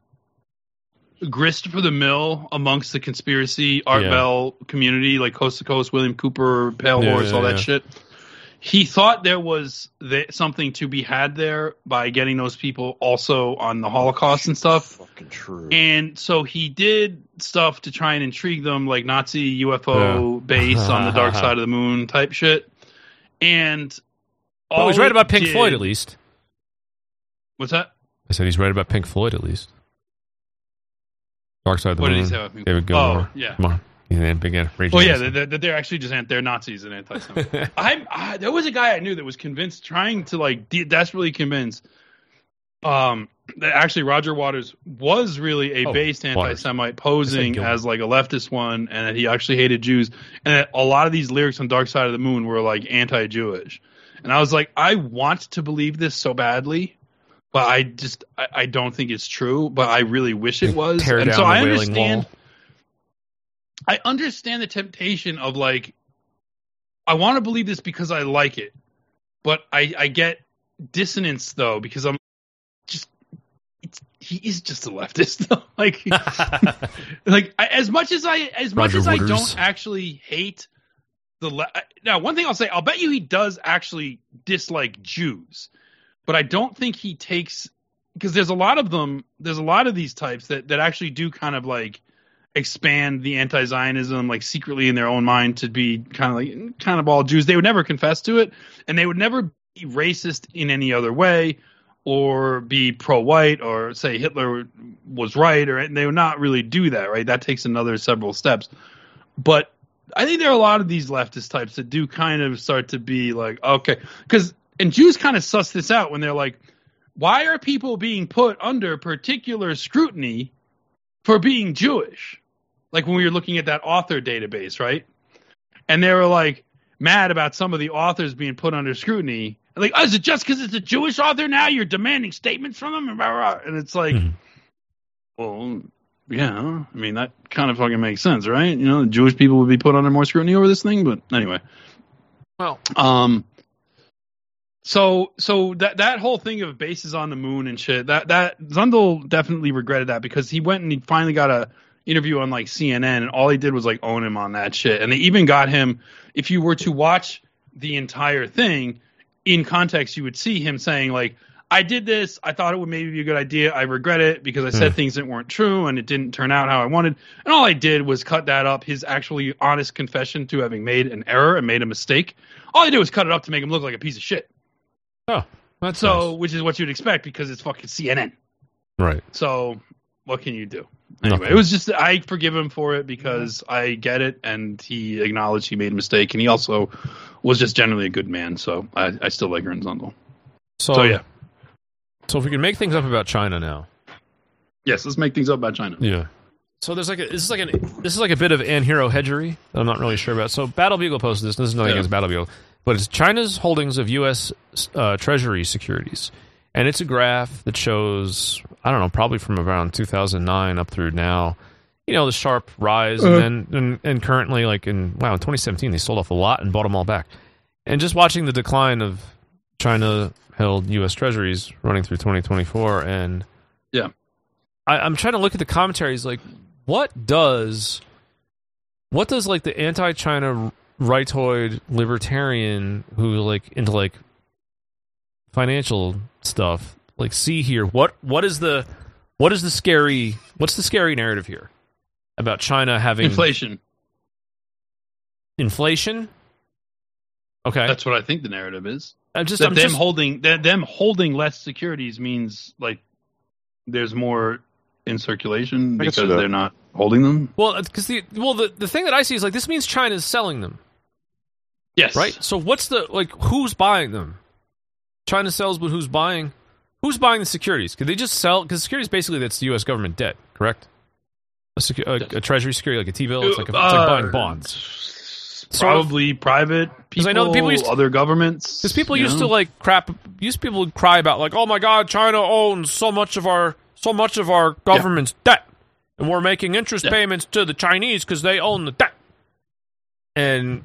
grist for the mill amongst the conspiracy Art Yeah. Bell community, like Coast to Coast, William Cooper, Pale Yeah, Horse, yeah, all that yeah. shit. He thought there was th- something to be had there by getting those people also on the Holocaust and stuff. Fucking true. And so he did stuff to try and intrigue them, like Nazi U F O Yeah. base on the dark side of the moon type shit. And Oh, he's all right it about Pink did- Floyd at least. What's that? I said he's right about Pink Floyd at least. Dark Side of the What did Moon. he say about Pink David Floyd? Gilmour. Oh, yeah. Come on. He's a big rage. Well, yeah, against they're, they're, they're actually just ant- they're Nazis and anti-Semites. I, I there was a guy I knew that was convinced, trying to like de- desperately convince, um, that actually Roger Waters was really a Oh, based Waters. anti-Semite, posing Gilmour. as like a leftist one, and that he actually hated Jews, and that a lot of these lyrics on Dark Side of the Moon were like anti-Jewish, and I was like, I want to believe this so badly. But I just I, I don't think it's true. But I really wish it was. Tear and down so the I Wailing understand. Wall. I understand the temptation of like, I want to believe this because I like it, but I, I get dissonance though because I'm just it's, he is just a leftist though. like like I, as much as I as much Roger as Waters. I don't actually hate the le- now one thing I'll say, I'll bet you he does actually dislike Jews, but I don't think he takes, because there's a lot of them there's a lot of these types that that actually do kind of like expand the anti-Zionism like secretly in their own mind to be kind of like kind of all Jews. They would never confess to it, and they would never be racist in any other way or be pro-white or say Hitler was right, or they would not really do that, right? That takes another several steps. But I think there are a lot of these leftist types that do kind of start to be like, okay, because and Jews kind of suss this out when they're like, why are people being put under particular scrutiny for being Jewish? Like when we were looking at that author database, right? And they were like mad about some of the authors being put under scrutiny. Like, oh, is it just because it's a Jewish author now you're demanding statements from them? And it's like, Mhm. well, yeah, I mean, that kind of fucking makes sense, right? You know, Jewish people would be put under more scrutiny over this thing, but anyway. Well, Um, so so that that whole thing of bases on the moon and shit, that that Zundel definitely regretted that, because he went and he finally got a interview on like C N N, and all he did was like own him on that shit. And they even got him, if you were to watch the entire thing in context, you would see him saying like, I did this, I thought it would maybe be a good idea, I regret it because I said Mm. things that weren't true and it didn't turn out how I wanted. And all I did was cut that up, his actually honest confession to having made an error and made a mistake. All I did was cut it up to make him look like a piece of shit. oh, that's So, nice. which is what you'd expect because it's fucking C N N. Right. So, what can you do? Anyway, Nothing. it was just, I forgive him for it because I get it, and he acknowledged he made a mistake, and he also was just generally a good man. So, I, I still like Ernst Zundel. So, So, yeah. So if we can make things up about China now. Yes, let's make things up about China. Yeah. So there's like a, this is like an this is like a bit of Anhero hedgery that I'm not really sure about. So Battle Bugle posted this. This is nothing Yeah. against Battle Bugle, but it's China's holdings of U S uh, Treasury securities, and it's a graph that shows, I don't know, probably from around two thousand nine up through now. You know, the sharp rise, Uh. and then and, and currently, like in wow, in twenty seventeen, they sold off a lot and bought them all back. And just watching the decline of China held U S Treasuries running through twenty twenty-four, and Yeah. I, I'm trying to look at the commentaries. Like, what does, what does like the anti-China rightoid libertarian who like into like financial stuff like see here? What what is the what is the scary What's the scary narrative here about China having Inflation. Inflation? Okay, That's what I think the narrative is. I'm just That I'm them just holding that them holding less securities means like there's more in circulation I can see because that. they're not holding them. well because the well the the thing that I see is like this means China's selling them, Yes. right? So what's the like who's buying them? China sells, but who's buying? Who's buying the securities? Could they just sell? Because securities basically that's the U S government debt, correct? A, secu- a, a treasury security like a T-bill. It's like a, it's like Uh, buying bonds. So Probably private people, I know the people used to- other governments. Because people you used know? to like crap. Used people would cry about like, oh my god, China owns so much of our so much of our government's debt, and we're making interest Yeah. payments to the Chinese because they own the debt. And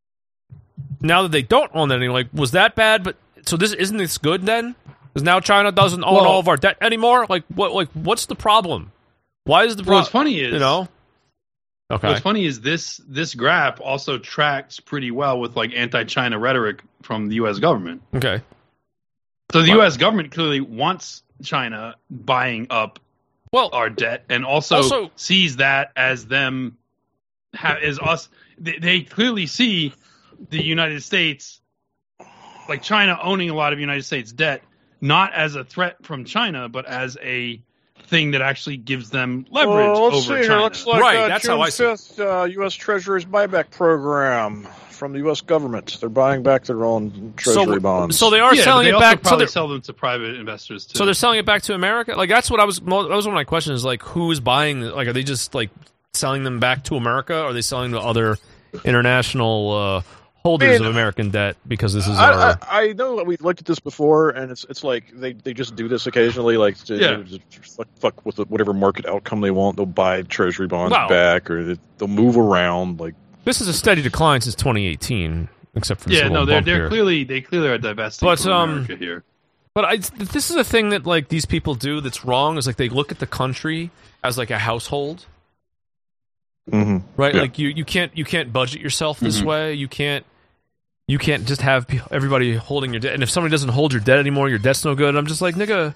now that they don't own that anymore, like, was that bad? But so this isn't this good then? Because now China doesn't own Well- all of our debt anymore. Like what? Like what's the problem? Why is the Well, problem? what's funny is you know. Okay. What's funny is this this graph also tracks pretty well with like anti-China rhetoric from the U S government. Okay. So the Wow. U S government clearly wants China buying up Well, our debt, and also, Also- sees that as them ha- as us. They, they clearly see the United States, like China owning a lot of United States debt, not as a threat from China, but as a thing that actually gives them leverage Well, let's over see here. China. Looks like Right, uh, that's June how I see it. fifth, uh, U S Treasury's buyback program from the U S government. They're buying back their own Treasury so, bonds. So they are yeah, selling but they it also back. So probably they're, sell them to private investors too. So they're selling it back to America. Like that's what I was. That was one of my questions. Is like who's buying? Like are they just like selling them back to America? Or are they selling to other international uh, holders Man, of American debt? Because this is I, our. I, I know that we looked at this before, and it's it's like they, they just do this occasionally, like to, Yeah. to just fuck, fuck with whatever market outcome they want. They'll buy Treasury bonds Wow. back, or they, they'll move around. Like this is a steady decline since twenty eighteen, except for this yeah, little no, they're bump they're here. clearly they clearly are divesting But, from um, America here. But I, this is a thing that like these people do that's wrong. Is like they look at the country as like a household. mm-hmm. Right, Yeah. like you, you can't you can't budget yourself this Mhm. way. You can't you can't just have pe- everybody holding your debt. And if somebody doesn't hold your debt anymore, your debt's no good. I'm just like, nigga,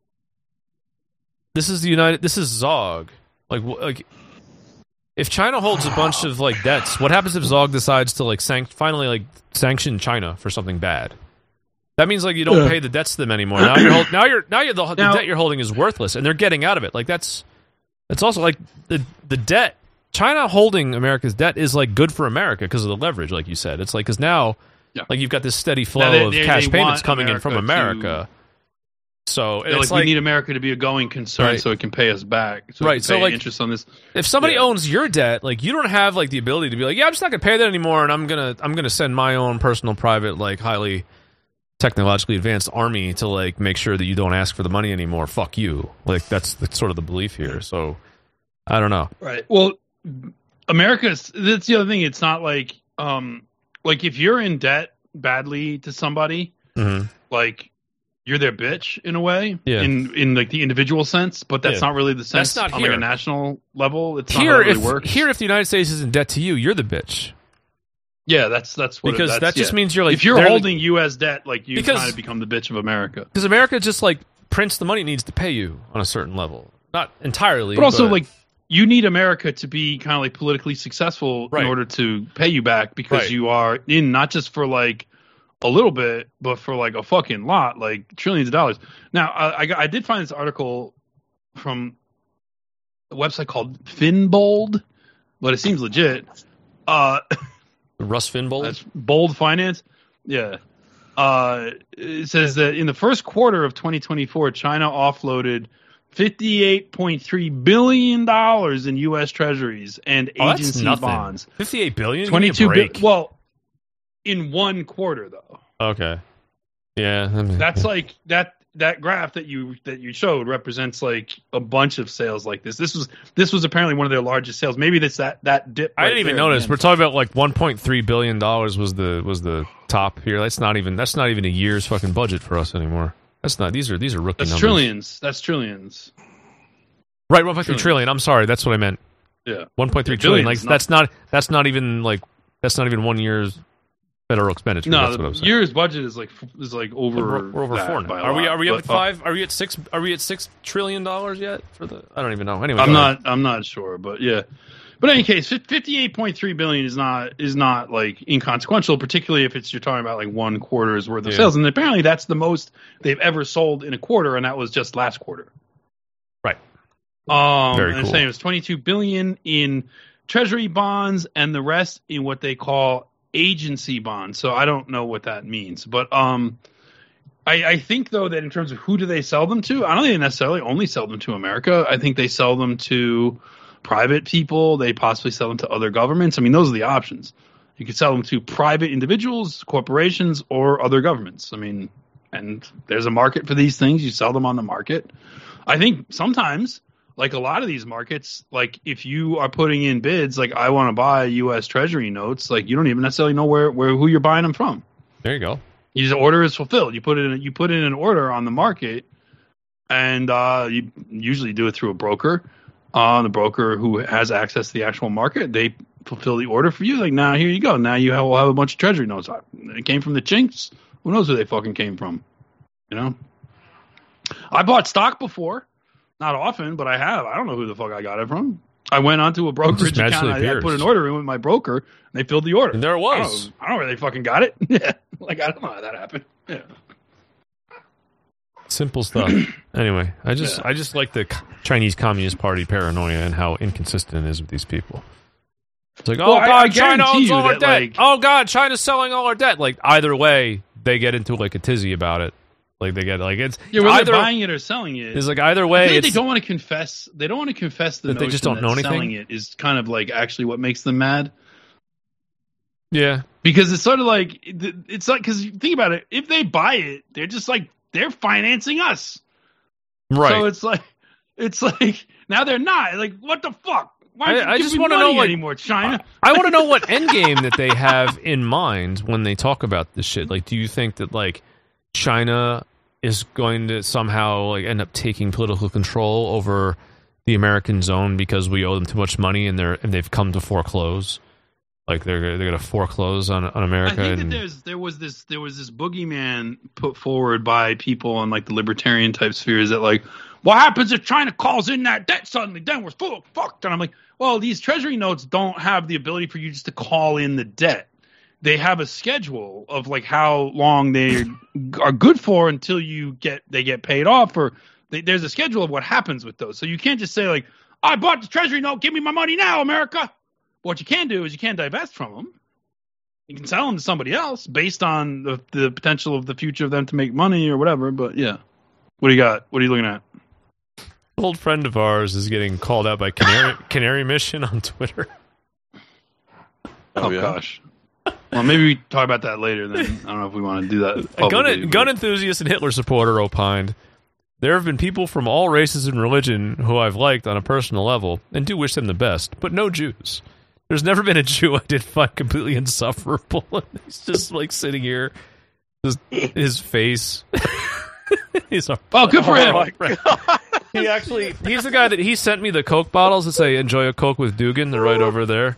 this is the United. This is Zog. Like, wh- like if China holds a bunch of like debts, what happens if Zog decides to like sanct- finally like sanction China for something bad? That means like you don't pay the debts to them anymore. Now you're hold- now you're now you're the, the Now- debt you're holding is worthless, and they're getting out of it. Like that's that's also like the the debt. China holding America's debt is like good for America because of the leverage, like you said. It's like because now, Yeah. like you've got this steady flow Now they- of they- cash they payments want coming in from America America. So They're it's like, like, we need America to be a going concern Right. so it can pay us back. So it Right, can so, pay like- interest on this. if somebody yeah. owns your debt, like you don't have like the ability to be like, yeah, I'm just not gonna pay that anymore, and I'm gonna I'm gonna send my own personal, private, like highly technologically advanced army to like make sure that you don't ask for the money anymore. Fuck you. Like that's that's sort of the belief here. So I don't know. Right. Well, America's that's the other thing. It's not like um like if you're in debt badly to somebody, Mm-hmm. like you're their bitch in a way. Yeah. In in like the individual sense, but that's Yeah. not really the sense That's not on like here. a national level. It's Here, not how it really if works. here, if the United States is in debt to you, you're the bitch yeah, that's that's what it- because that's, that just yeah. means you're like if you're they're- holding U S debt, like you Because- kind of become the bitch of America. because America just like prints the money it needs to pay you on a certain level, not entirely, But also, like, you need America to be kind of like politically successful Right. in order to pay you back because Right. you are in not just for like a little bit, but for like a fucking lot, like trillions of dollars. Now, I, I, got- I did find this article from a website called Finbold, but it seems legit. Uh, Russ Finbold. That's Bold Finance. Yeah. Uh, it says that in the first quarter of twenty twenty-four, China offloaded fifty-eight point three billion dollars in U S treasuries and Oh, that's agency nothing. bonds. Fifty-eight billion. twenty-two Give me a billion. break. Well, in one quarter, though. Okay. Yeah. I mean, That's like that. That graph that you that you showed represents like a bunch of sales like this. This was this was apparently one of their largest sales. Maybe that's that that dip. I right didn't even there at the notice. end. We're talking about like one point three billion dollars was the was the top here. That's not even that's not even a year's fucking budget for us anymore. That's not. These are these are rookie That's numbers. trillions. That's trillions. Right. One point three Trillion. trillion. I'm sorry. That's what I meant. Yeah. One point three Yeah, trillion. Like billions, that's not that's not even like that's not even one year's federal expenditure. No, That's what I'm the saying. year's budget is like is like over. We're, we're over that four now. by a Are we? lot, Are we up but, at five? Are we at six? Are we at six trillion dollars yet for the? I don't even know. Anyway, I'm go ahead. not. I'm not sure, but yeah. But in any case, fifty-eight point three billion is not is not like inconsequential, particularly if it's you're talking about like one quarter's worth of Yeah. sales, and apparently that's the most they've ever sold in a quarter, and that was just last quarter. Right. Um, Very and cool. saying it was twenty-two billion in treasury bonds, and the rest in what they call agency bonds. So I don't know what that means, but um, I, I think though that in terms of who do they sell them to, I don't think they necessarily only sell them to America. I think they sell them to private people. They possibly sell them to other governments. I mean, those are the options. You could sell them to private individuals, corporations, or other governments. I mean, and there's a market for these things. You sell them on the market. I think sometimes, like a lot of these markets, like if you are putting in bids, like I want to buy U S Treasury notes, like you don't even necessarily know where, where who you're buying them from. There you go. You just order is fulfilled. You put it in, you put in an order on the market, and uh, you usually do it through a broker. Uh, the broker who has access to the actual market, they fulfill the order for you. Like, now here you go. Now you have, will have a bunch of treasury notes. It came from the chinks. Who knows where they fucking came from? You know. I bought stock before, not often, but I have. I don't know who the fuck I got it from. I went onto a brokerage Just account. magically I, I appears. put an order in with my broker, and they filled the order. And there it I was. don't, I don't know where they fucking got it. Yeah, like I don't know how that happened. Yeah. Simple stuff. Anyway, I just Yeah. I just like the C- Chinese Communist Party paranoia and how inconsistent it is with these people. It's like, oh Well, I- god, I China guarantee owns you all our that, debt. like- oh god, China's selling all our debt. Like either way, they get into like a tizzy about it. Like they get like it's Yeah, whether either they're buying it or selling it. it's like either I way, feel like they it's, don't want to confess. They don't want to confess the That they notion just don't that know anything? selling it is kind of like actually what makes them mad. yeah, Because it's sort of like it's like because think about it. If they buy it, they're just like they're financing us. right. So it's like it's like now they're not. Like what the fuck? Why I- don't you I give just me wanna know, money like- anymore, China? I want to know what end game that they have in mind when they talk about this shit. Like, do you think that like China is going to somehow like end up taking political control over the American zone because we owe them too much money and they're and they've come to foreclose? Like they're they're going to foreclose on on I America. think that and, there's there was this there was this boogeyman put forward by people in like the libertarian type spheres that like, what happens if China calls in that debt suddenly? Then we're full fucked. And I'm like, well, these treasury notes don't have the ability for you just to call in the debt. They have a schedule of like how long they are good for until you get they get paid off. Or they, there's a schedule of what happens with those. So you can't just say like, I bought the treasury note, give me my money now, America. What you can do is you can't divest from them. You can sell them to somebody else based on the, the potential of the future of them to make money or whatever. But yeah, what do you got? What are you looking at? An old friend of ours is getting called out by Canary, Canary Mission on Twitter. Oh, yeah? gosh. Well, maybe we talk about that later. Then I don't know if we want to do that. A publicly, gun, but- gun enthusiast and Hitler supporter opined, there have been people from all races and religion who I've liked on a personal level and do wish them the best, but no Jews. There's never been a Jew I did find completely insufferable. He's just like sitting here, just his face. He's a, Oh, good for him. he actually, he's the guy that he sent me the Coke bottles that say "Enjoy a Coke with Dugan." They're right over there.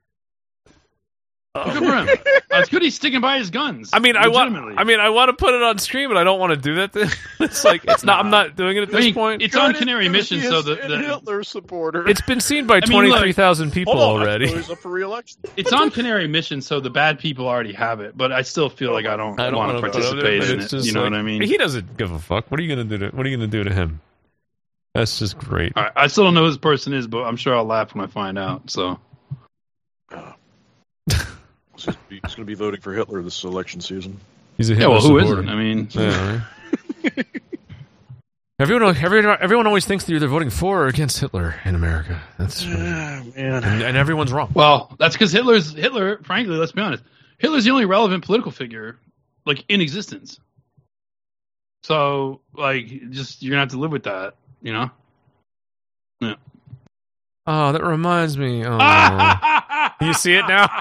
Good for him. Uh, it's good he's sticking by his guns. I mean, I want. legitimately. I mean, I want to put it on stream, but I don't want to do that. To, it's like it's not. I'm not doing it at I this mean, point. it's on Canary Mission, so the, and the Hitler supporter. It's been seen by mean, twenty-three thousand people Hold on, already. I thought he was up for re-election. it's on Canary Mission, so the bad people already have it. But I still feel like I don't, I don't want to wanna put it up there, participate but in it's it. just You know like- what I mean? He doesn't give a fuck. What are you gonna do to? What are you gonna do to him? That's just great. All right, I still don't know who this person is, but I'm sure I'll laugh when I find out. So He's going to be voting for Hitler this election season. He's a yeah, Hitler well, who supporter. isn't? I mean, Yeah, right? everyone, everyone, everyone always thinks that you're either voting for or against Hitler in America. That's Ah, man. and, and everyone's wrong. well, that's because Hitler's Hitler. Frankly, let's be honest, Hitler's the only relevant political figure like in existence. So, like, just you're gonna have to live with that, you know. Yeah. Oh, that reminds me. Oh, you see it now?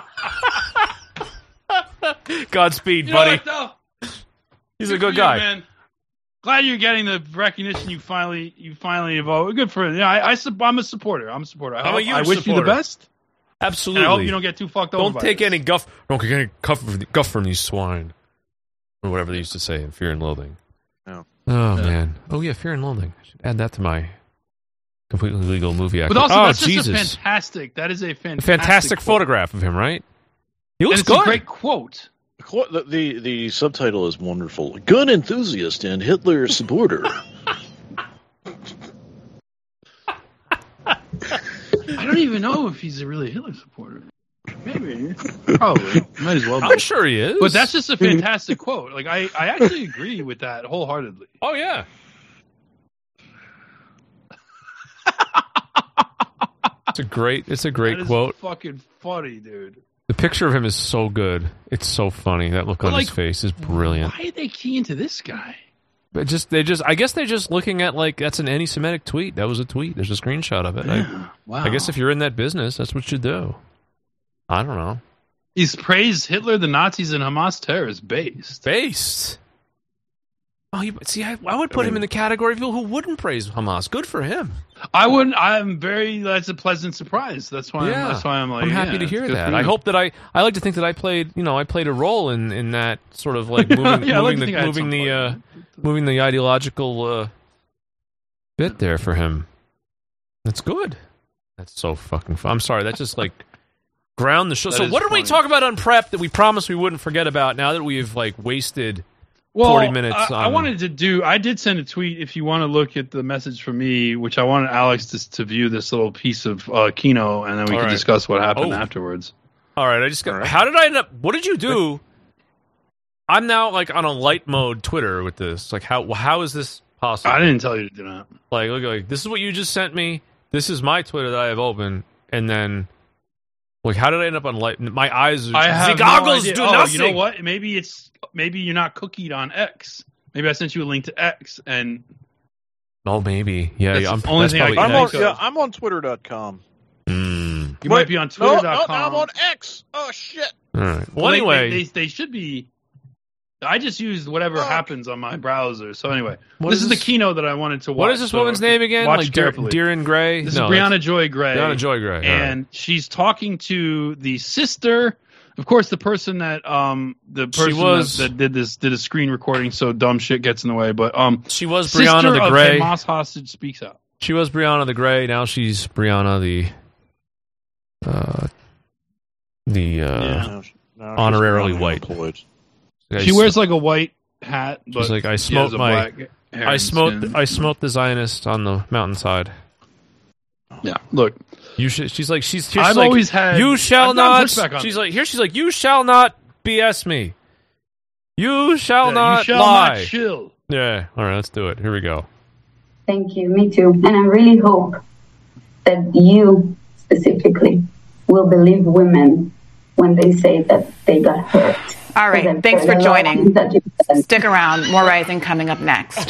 Godspeed, You know buddy. what, though? He's a Good good for you, guy. man. Glad you're getting the recognition you finally you finally evolved. Good for you. Yeah, I, I sup- I'm a supporter. I'm a supporter. I, I'm a hope- huge I wish you supporter. the best. Absolutely. And I hope you don't get too fucked over. Don't by take this. any guff. Don't take any guff, guff from these swine, or whatever they used to say in Fear and Loathing. No. Oh Yeah. man. Oh yeah, Fear and Loathing. I should add that to my completely legal movie. But also, oh that's just Jesus! a fantastic. That is a A fantastic, fantastic quote. photograph of him, right? He And looks it's good. a great quote. The, qu- the, the the subtitle is wonderful. Gun enthusiast and Hitler supporter. I don't even know if he's a really Hitler supporter. Maybe. Probably. Might as well be. I'm sure he is. But that's just a fantastic quote. Like I, I actually agree with that wholeheartedly. Oh yeah. It's a great. It's a great That is quote. fucking funny, dude. The picture of him is so good. It's so funny. That look But on like, his face is brilliant. Why are they key into this guy? But just they just I guess they're just looking at like that's an anti-Semitic tweet. That was a tweet. There's a screenshot of it. I, Yeah. Wow. I guess if you're in that business, that's what you do. I don't know. He's praised Hitler, the Nazis, and Hamas terrorist based. Based. Oh, you, see, I, I would put him in the category of people who wouldn't praise Hamas. Good for him. I wouldn't. I'm very. That's a pleasant surprise. That's why. Yeah. I'm, that's why I'm like. I'm happy yeah, to hear it's good that. for I you. hope that I. I like to think that I played. You know, I played a role in, in that sort of like moving, Yeah, I like moving to the think I had moving some the uh, part. moving the ideological uh, bit there for him. That's good. That's so fucking fun. I'm sorry. That's just like ground the show. That So is what did we funny. talk about on prep that we promised we wouldn't forget about? Now that we've like wasted. Well, forty minutes I, I on- wanted to do. I did send a tweet. If you want to look at the message from me, which I wanted Alex to, to view this little piece of uh, Kino, and then we All can right. discuss what happened Oh. afterwards. All right, I just got. All right. How did I end up? What did you do? I'm now like on a light mode Twitter with this. Like, how how is this possible? I didn't tell you to do that. Like, look, like this is what you just sent me. This is my Twitter that I have open, and then, like, how did I end up on light? My eyes, are, I have the goggles no idea. do oh, nothing. You know what? Maybe it's maybe you're not cookied on X. Maybe I sent you a link to X, and Oh, maybe. Yeah, That's yeah, I'm, the only that's thing I probably I'm can on. X. think of. Yeah, I'm on Twitter dot com. Mm. you might be on Twitter No, dot com. no, I'm on X. Oh shit. All right. Well, Well, they- anyway, they, they, they should be. I just used whatever Fuck. happens on my browser. So anyway, What this is is, this- the keynote that I wanted to watch. what is this so woman's name again? Watch Like Deer, carefully. Deerin Gray. This no, is Brianna Joy Gray. Brianna Joy Gray. All and right. she's talking to the sister, of course, the person that um the She person was- that, that did this did a screen recording, so dumb shit gets in the way. But um, She was sister Brianna the of Gray. Hamas hostage speaks out. She was Brianna the Gray. Now she's Brianna the. Uh, the uh, No, she- no, she's honorarily not white. employed. I She s- wears like a white hat. But She's like, I she has smoked a my- black hair I and smoked. skin. I smoked the Zionist on the mountainside. Yeah, look, You should. She's like. She's. she's I've like, always had- You shall I've gotten not. pushback on She's this. like. Here. She's like. You shall not B S me. You shall yeah, not you shall lie. not chill. Yeah. All right. Let's do it. Here we go. Thank you. Me too. And I really hope that you specifically will believe women when they say that they got hurt. All right. Because I've Thanks heard for a lot of joining. things that you said. Stick around. More Rising coming up next.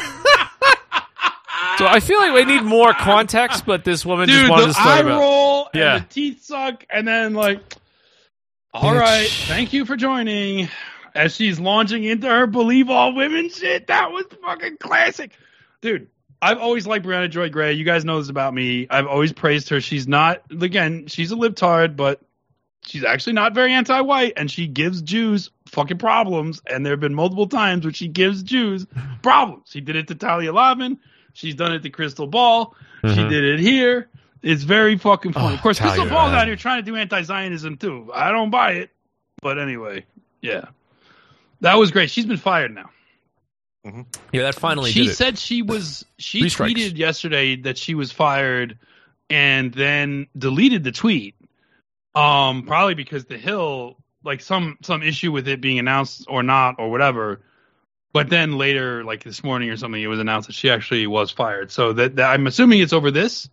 So I feel like we need more context, but this woman just Dude, wanted the to start eye about. roll and Yeah. the teeth suck, and then like, all Bitch. right, thank you for joining. As she's launching into her believe all women shit, that was fucking classic, dude. I've always liked Brianna Joy Gray. You guys know this about me. I've always praised her. She's not, again, she's a libtard, but she's actually not very anti-white, and she gives Jews fucking problems. And there have been multiple times where she gives Jews problems. She did it to Talia Lavin. She's done it to Crystal Ball. She Mhm. did it here. It's very fucking funny. Oh, of course, Crystal Talia Ball's Lavin. out here trying to do anti-Zionism too. I don't buy it, but anyway, yeah, that was great. She's been fired now. Yeah, that finally She did it. said she was. She Three strikes. tweeted yesterday that she was fired, and then deleted the tweet. Um, probably because the Hill, like some some issue with it being announced or not or whatever. But then later, like this morning or something, it was announced that she actually was fired. So that, that I'm assuming it's over this,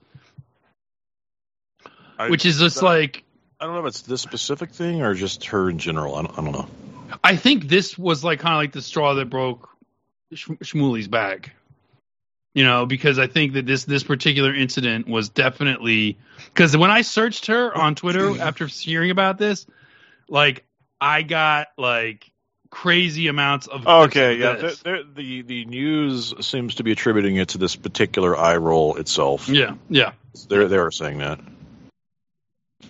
I, which is just I, like I don't know if it's this specific thing or just her in general. I don't, I don't know. I think this was like kind of like the straw that broke Sh- Shmuley's back. You know, because I think that this this particular incident was definitely because when I searched her on Twitter after hearing about this, like I got like crazy amounts of clips Okay, of yeah. this. The, the the the news seems to be attributing it to this particular eye roll itself. yeah, yeah. They're they are saying that.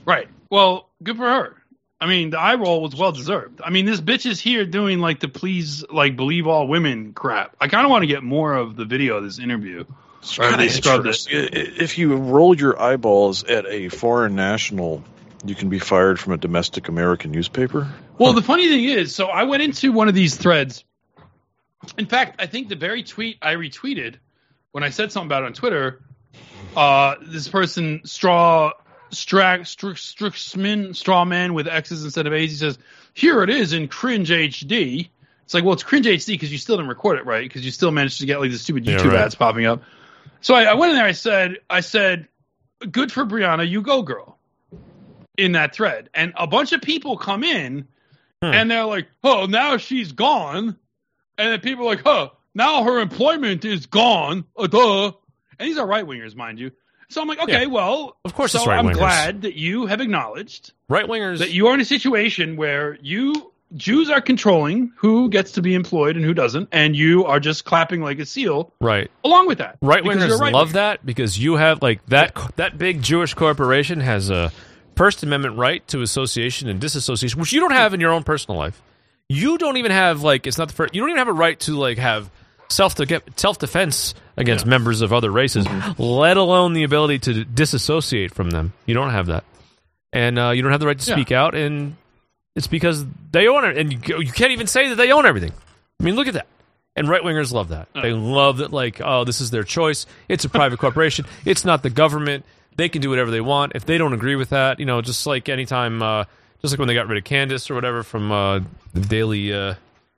Right. Well, good for her. I mean, the eye roll was well deserved. I mean, this bitch is here doing like the please, like believe all women crap. I kind of want to get more of the video of this interview. Or they scrubbed it. If you roll your eyeballs at a foreign national, you can be fired from a domestic American newspaper. Well, the funny thing is, so I went into one of these threads. In fact, I think the very tweet I retweeted when I said something about it on Twitter, uh, this person, straw. Strack, Str- Struxman, straw man with X's instead of A's. He says, here it is in cringe H D. It's like, well, it's cringe H D because you still didn't record it right, because you still managed to get like the stupid YouTube yeah, right. ads popping up. So I, I went in there. I said, I said, good for Brianna, you go, girl, in that thread. And a bunch of people come in, hmm. and they're like, oh, now she's gone. And then people are like, huh, now her employment is gone. Uh, duh. And these are right wingers, mind you. So I'm like, okay, yeah. well, of course, so it's right-wingers. I'm glad that you have acknowledged right-wingers that you are in a situation where you Jews are controlling who gets to be employed and who doesn't, and you are just clapping like a seal, right? Along with that, right-wingers right love that because you have like that yeah. that big Jewish corporation has a First Amendment right to association and disassociation, which you don't have in your own personal life. You don't even have like it's not the first. You don't even have a right to like have. Self self defense against yeah. members of other races, mm-hmm. let alone the ability to disassociate from them. You don't have that, and uh, you don't have the right to speak yeah. out. And it's because they own it, and you, you can't even say that they own everything. I mean, look at that. And right wingers love that. Oh. They love that, like, oh, this is their choice. It's a private corporation. It's not the government. They can do whatever they want. If they don't agree with that, you know, just like anytime, uh, just like when they got rid of Candace or whatever from uh, the Daily. Uh,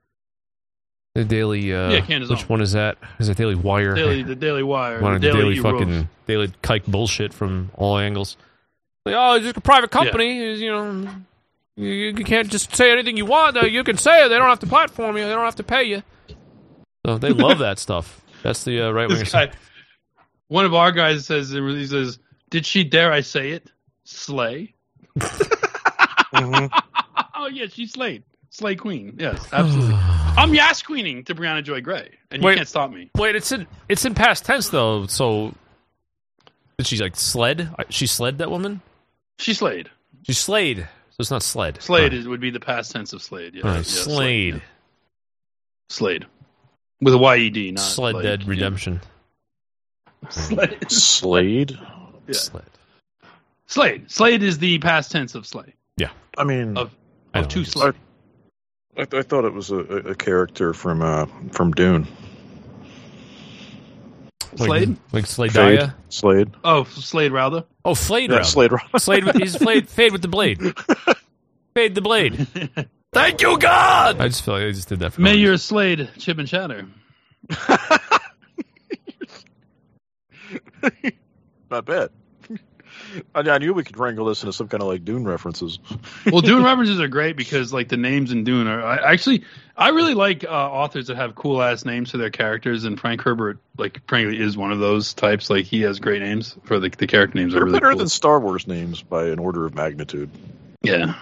The Daily, uh, yeah, Candace which on. one is that? Is it Daily Wire? Daily, the Daily Wire. One of the, the Daily, Daily fucking Heroes. Daily kike bullshit from all angles. Like, oh, it's just a private company. Yeah. You know, you, you can't just say anything you want. You can say it. They don't have to platform you. They don't have to pay you. So they love that stuff. That's the uh, right wing. One of our guys says, he says, "Did she dare I say it? Slay." mm-hmm. Oh yeah, she slayed. Slay Queen, yes, absolutely. I'm Yas Queening to Brianna Joy Gray, and you wait, can't stop me. Wait, it's in it's in past tense though. So did she like sled? She sled that woman. She slayed. She slayed. So it's not sled. Slayed oh. is, would be the past tense of slayed. Yeah, Right, yeah, slayed. Yeah. Slayed with a Y E D, not Sled like, Dead Redemption. Yeah. Slade. Slade. Yeah. Sled. Slade. Slade is the past tense of slay. Yeah, I mean of, of two slay. I, I thought it was a, a character from uh, from Dune. Slade? Like, like Slade? Slade. Oh, Slade Rowther? Oh, Slade yeah, Rowther. Slade Rowther. Slade with, he's flayed, fade with the blade. Fade the blade. Thank you, God! I just feel like I just did that for May no your Slade chip and chatter. Not bad. I, I knew we could wrangle this into some kind of like Dune references. Well, Dune references are great because like the names in Dune are I, actually I really like uh, authors that have cool ass names for their characters, and Frank Herbert like frankly is one of those types. Like he has great names for the the character names. They're are really better cool. than Star Wars names by an order of magnitude. Yeah.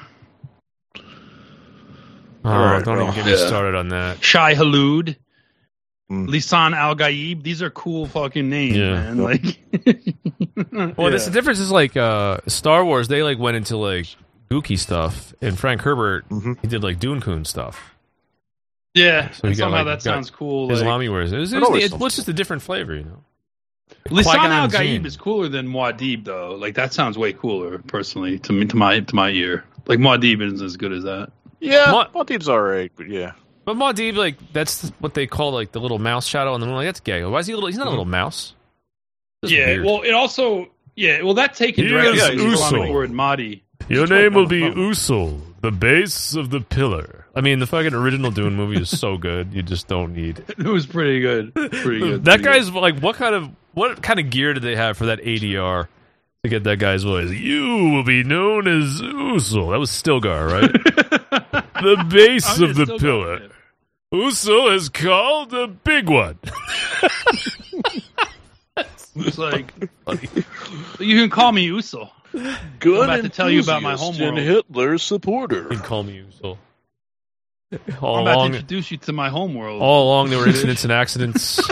Oh, right, don't well, even get me yeah. started on that. Shai Halud. Mm. Lisan Al Gaib. These are cool fucking names, Yeah. man. Like, Well, yeah. that's the difference is like uh, Star Wars. They like went into like gooky stuff, and Frank Herbert mm-hmm. he did like Dune Coon stuff. Yeah, So and you got, somehow like, that got sounds cool. His Like, Lamy wears it. It's, It it's, always it's, sounds it's just a different flavor, you know. Lisan Qui-Gon Al Gaib Jinn. is cooler than Muad'Dib, though. Like that sounds way cooler, personally, to me, to my to my ear. Like Muad'Dib isn't as good as that. Yeah, Ma- Muad'Dib's alright, but yeah. But Muad'Dib, like that's what they call like the little mouse shadow on the moon. Like that's gay. Why is he a little? He's not a little mouse. That's yeah, weird. well, it also yeah, well that taken He directly is from the Islamic Usul. word Mahdi. Your name will be Usul, the base of the pillar. I mean, the fucking original Dune movie is so good. You just don't need. It was pretty good. Pretty good. That pretty guy's good. like, what kind of what kind of gear did they have for that A D R to get that guy's voice? You will be known as Usul. That was Stilgar, right? The base Oh, yeah, of the Stilgar, pillar. yeah. Usul is called the big one. It's like you can call me Usul. Good I'm about to tell you about my enthusiast homeworld. and Hitler's supporter. You can call me Usul. I'm All about along, to introduce you to my homeworld. all along, there were incidents and accidents.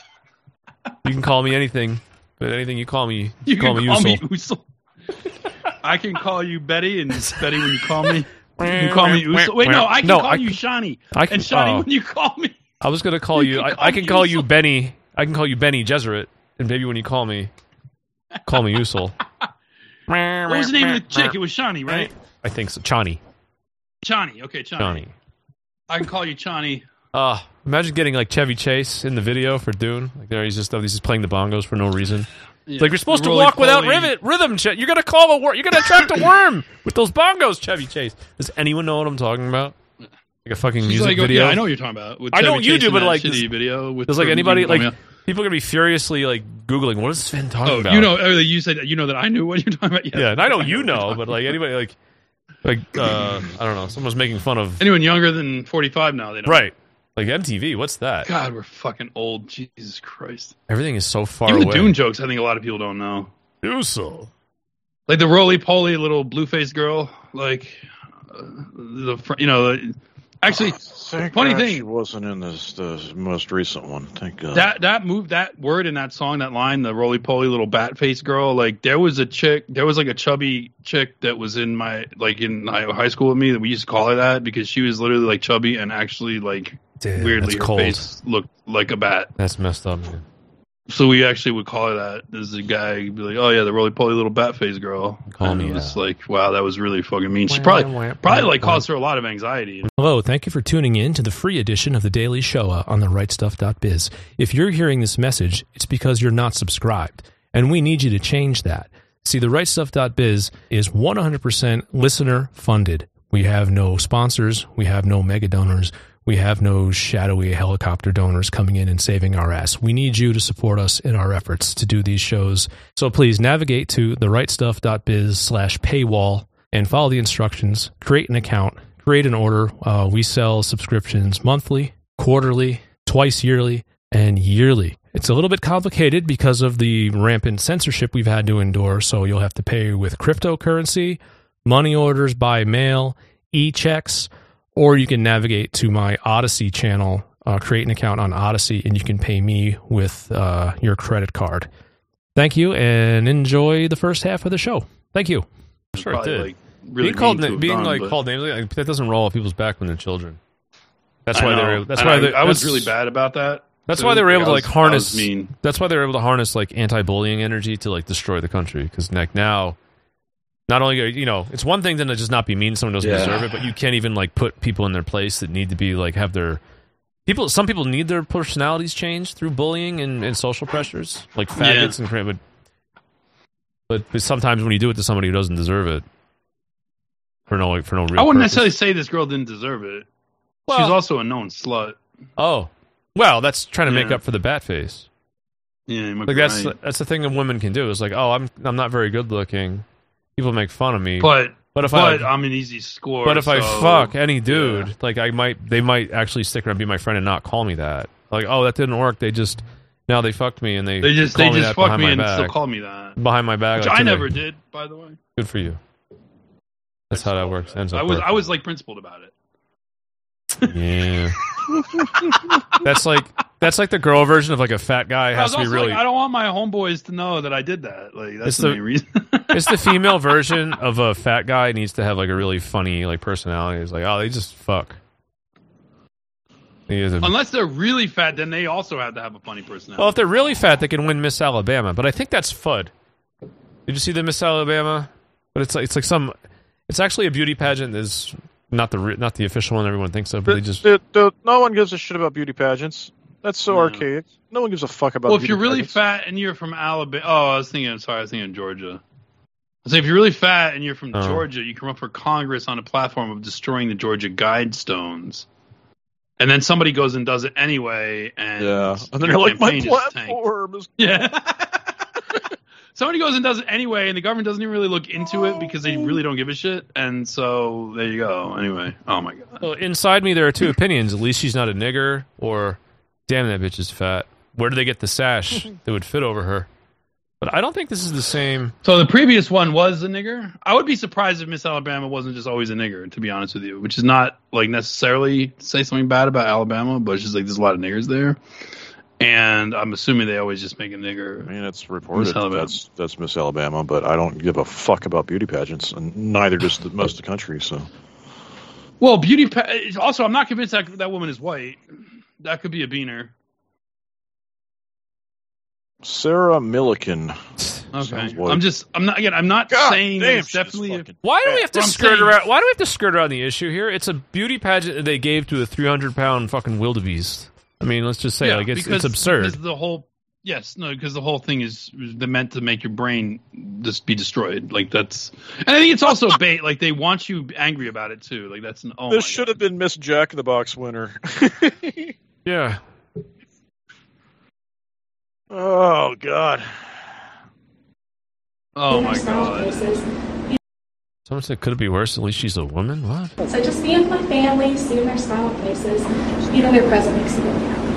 You can call me anything, but anything you call me, you call can me call Usul. me Usul. I can call you Betty, and Betty when you call me. You can call me Uso. Wait, no, I can No, call I you can- Shawnee. I can- and Shawnee, oh. when you call me. I was gonna call you. You can I, call I can me call you Usul. Benny. I can call you Benny Gesserit, and maybe when you call me, call me Usul. What was the name of the chick? It was Shawnee, right? I think so. Chani. Chani. Okay, Chani. Chani. I can call you Chani. Uh, imagine getting like Chevy Chase in the video for Dune. Like there, he's just he's just playing the bongos for no reason. Yeah. Like you're supposed to Roly walk without poly. rivet, rhythm. Che- you're gonna call a wor- You're gonna attract a worm with those bongos, Chevy Chase. Does anyone know what I'm talking about? Like a fucking She's music like, oh, video. yeah, I know what you're talking about. With I know Chevy what you Chase do, in but that like, shitty does- video with There's like Fergie anybody King. like Oh, people are gonna be furiously like googling what is Sven talking oh about. you know, oh, you said you know that I knew what you're talking about. Yes. Yeah, and I know you know, but like anybody like like uh I don't know, someone's making fun of Anyone younger than forty-five now, they don't. right. Like M T V, what's that? God, we're fucking old. Jesus Christ. Everything is so far Even away. the Dune jokes, I think a lot of people don't know. Usul. Like the roly-poly little blue-faced girl. Like, uh, the fr- you know, the- actually, Thank funny God thing- she wasn't in this the most recent one. Thank God. that that move, that word in that song, that line, the roly-poly little bat-faced girl. Like, there was a chick, there was like a chubby chick that was in my like in my high school with me that we used to call her that because she was literally like chubby and actually like Dude, weirdly that's her cold. face looked like a bat. That's messed up, man. So we actually would call her that. There's a guy who'd be like, "Oh yeah, the roly-poly little bat-faced girl." Call and me it was out. like, wow, that was really fucking mean. She probably probably like caused her a lot of anxiety. Hello, thank you for tuning in to the free edition of the Daily Shoah on the right stuff dot biz. If you're hearing this message, it's because you're not subscribed, and we need you to change that. See, the right stuff dot biz is one hundred percent listener funded. We have no sponsors, we have no mega donors, we have no shadowy helicopter donors coming in and saving our ass. We need you to support us in our efforts to do these shows. So please navigate to the right stuff dot biz slash paywall and follow the instructions, create an account, create an order. Uh, we sell subscriptions monthly, quarterly, twice yearly, and yearly. It's a little bit complicated because of the rampant censorship we've had to endure, so you'll have to pay with cryptocurrency, money orders by mail, e-checks, or you can navigate to my Odyssey channel, uh, create an account on Odyssey, and you can pay me with uh, your credit card. Thank you, and enjoy the first half of the show. Thank you. Sure it Probably, did. like, really being called mean to have being done, like but- called names like, that doesn't roll off people's back when they're children. That's I why know. they're that's And why I, they I was that's- really bad about that. That's too. why they were able to I like was- I harness. was mean. That's why they were able to harness like anti-bullying energy to like destroy the country. Because like now, not only are, you know, it's one thing to just not be mean, someone doesn't Yeah. deserve it, but you can't even like put people in their place that need to be like have their people. Some people need their personalities changed through bullying and, and social pressures, like faggots and crap. But, but but sometimes when you do it to somebody who doesn't deserve it, for no for no real, I wouldn't purpose. necessarily say this girl didn't deserve it. Well- She's also a known slut. Oh, well, that's trying to make Yeah. up for the bat face. Yeah, you might Like be that's right. that's the thing that women can do. Is like, oh, I'm I'm not very good looking. People make fun of me. But but if but I I'm an easy score. but if I so- fuck any dude, yeah. like I might they might actually stick around and be my friend and not call me that. Like, oh, that didn't work. They just now they fucked me and they they just call they me just that fucked behind me my and back. still call me that. behind my back. Which like, I today. never did, by the way. Good for you. That's how that works. Ends up I was I working. was like principled about it. Yeah. That's like that's like the girl version of like a fat guy I has was to be also really. like, I don't want my homeboys to know that I did that. Like that's It's the, the- main reason. It's the female version of a fat guy needs to have like a really funny like personality. It's like, oh, they just fuck. He is a- Unless they're really fat, then they also have to have a funny personality. well, if they're really fat, they can win Miss Alabama. But I think that's F U D. Did you see the Miss Alabama? But it's like it's like some. It's actually a beauty pageant. Is not the re- not the official one everyone thinks of. But they just The- the- no one gives a shit about beauty pageants. That's so No. archaic. No one gives a fuck about. well, if beauty you're really pageants. fat and you're from Alabama, oh, I was thinking. Sorry, I was thinking Georgia. So if you're really fat and you're from Oh. Georgia, you can run for Congress on a platform of destroying the Georgia Guidestones, and then somebody goes and does it anyway, and yeah, and then your you're like, my campaign is tanked. platform is. Yeah. Somebody goes and does it anyway, and the government doesn't even really look into it because they really don't give a shit. And so there you go. Anyway, oh my god. well, inside me there are two opinions. At least she's not a nigger, or damn that bitch is fat. Where do they get the sash that would fit over her? But I don't think this is the same. So the previous one was a nigger. I would be surprised if Miss Alabama wasn't just always a nigger, to be honest with you. Which is not like necessarily to say something bad about Alabama, but it's just like there's a lot of niggers there. And I'm assuming they always just make a nigger. I mean, it's reported that that's that's Miss Alabama, but I don't give a fuck about beauty pageants, and neither does the, most of the country. So, well, beauty. Pa- also, I'm not convinced that that woman is white. That could be a beaner. Sarah Milliken. Okay, I'm just. I'm not again. I'm not God saying damn, it's definitely. A, why do we have to I'm skirt saying, around? Why do we have to skirt around the issue here? It's a beauty pageant that they gave to a three hundred pound fucking wildebeest. I mean, let's just say, yeah, like, it's, because, it's absurd. Because the whole, yes, no, because the whole thing is, is meant to make your brain just be destroyed. Like, that's, and I think it's also bait. Like, they want you angry about it too. Like, that's an. Oh this should have been Miss Jack in the Box winner. Yeah. Oh God. Oh my God. Someone said, could it be worse? At least she's a woman? What? So just being with my family, seeing their smile faces, even their present makes me really happy.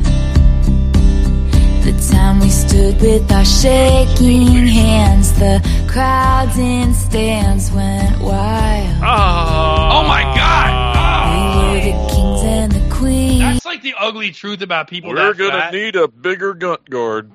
The time we stood with our shaking hands, the crowds in stands went wild. Oh, oh my God! We were the kings and the queens. That's like the ugly truth about people. We're that gonna fat. need a bigger gut guard.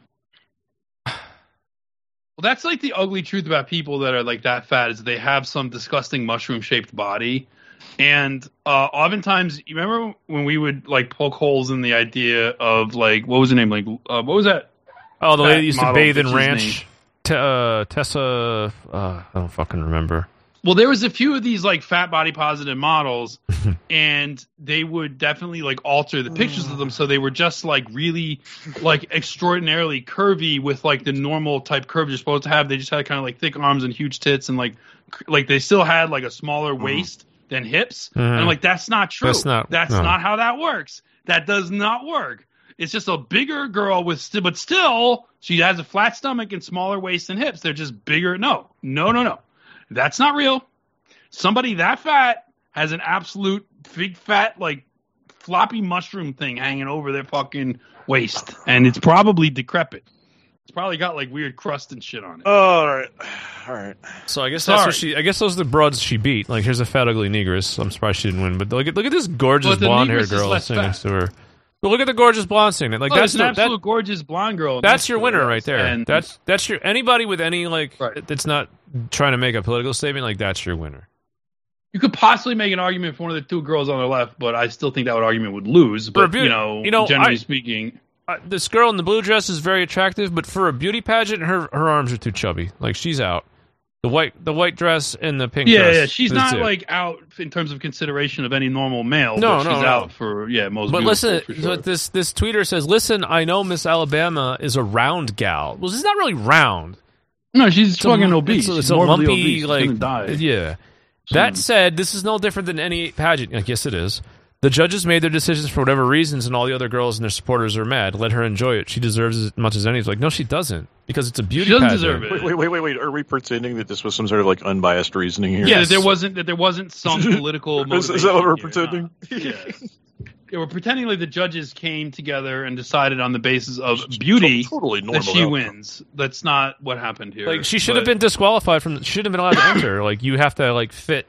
Well, that's like the ugly truth about people that are like that fat is they have some disgusting mushroom-shaped body. And uh, oftentimes, you remember when we would like poke holes in the idea of like, what was her name? Like, uh, what was that? Oh, the fat lady used to model bathe in bitch's ranch. name? Te- uh, Tessa, uh, I don't fucking remember. Well, there was a few of these like fat body positive models, and they would definitely like alter the pictures of them so they were just like really like extraordinarily curvy with like the normal type curve you're supposed to have. They just had kind of like thick arms and huge tits, and like like they still had like a smaller mm. waist than hips. Mm-hmm. And I'm like, that's not true. That's not. That's no. not how that works. That does not work. It's just a bigger girl with, st- but still she has a flat stomach and smaller waist and hips. They're just bigger. No, no, no, no. That's not real. Somebody that fat has an absolute big fat, like, floppy mushroom thing hanging over their fucking waist. And it's probably decrepit. It's probably got, like, weird crust and shit on it. Oh, all right. All right. So I guess Sorry. that's what she. I guess those are the broads she beat. Like, here's a fat, ugly negress. I'm surprised she didn't win. But look at look at this gorgeous blonde-haired girl sitting next to her. But look at the gorgeous blonde singing. Like, oh, that's an the, absolute that, gorgeous blonde girl. That's your winner right there. And that's that's your anybody with any like right. that's not trying to make a political statement. Like, that's your winner. You could possibly make an argument for one of the two girls on the left, but I still think that argument would lose. But, beauty, you, know, you know, generally I, speaking. Uh, this girl in the blue dress is very attractive, but for a beauty pageant, her her arms are too chubby. Like, she's out. The white the white dress and the pink yeah, dress. Yeah, she's not, it. like, out in terms of consideration of any normal male. No, but no, she's no. out for, yeah, most But listen, for sure. so this, this tweeter says, listen, I know Miss Alabama is a round gal. Well, she's not really round. No, she's It's fucking a, obese. It's, She's it's a morbidly lumpy, obese. She's like, gonna die. yeah. That said, this is no different than any pageant. Like, yes, it is. The judges made their decisions for whatever reasons, and all the other girls and their supporters are mad. Let her enjoy it. She deserves it as much as any. It's like, no, she doesn't, because it's a beauty She doesn't pageant. deserve it. Wait, wait, wait, wait, wait. Are we pretending that this was some sort of like unbiased reasoning here? Yeah, Yes. that there wasn't that there wasn't some political is, motivation. is that what we're here, pretending? no. Yeah. Yeah, we're pretending like the judges came together and decided on the basis of beauty totally normal that she outcome. wins. That's not what happened here. Like, she should but- have been disqualified from. She shouldn't have been allowed to enter. Like, you have to like fit.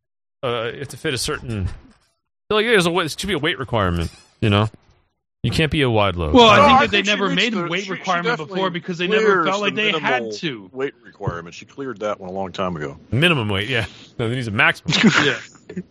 Uh, you have to fit a certain. Like, there's a it should be a weight requirement. You know, you can't be a wide load. Well, I No, think I that they think she never reached made a the- weight she- she requirement definitely before because they never felt clears like the they had minimal to. Weight requirement. She cleared that one a long time ago. Minimum weight, yeah. No, there needs a maximum. Yeah.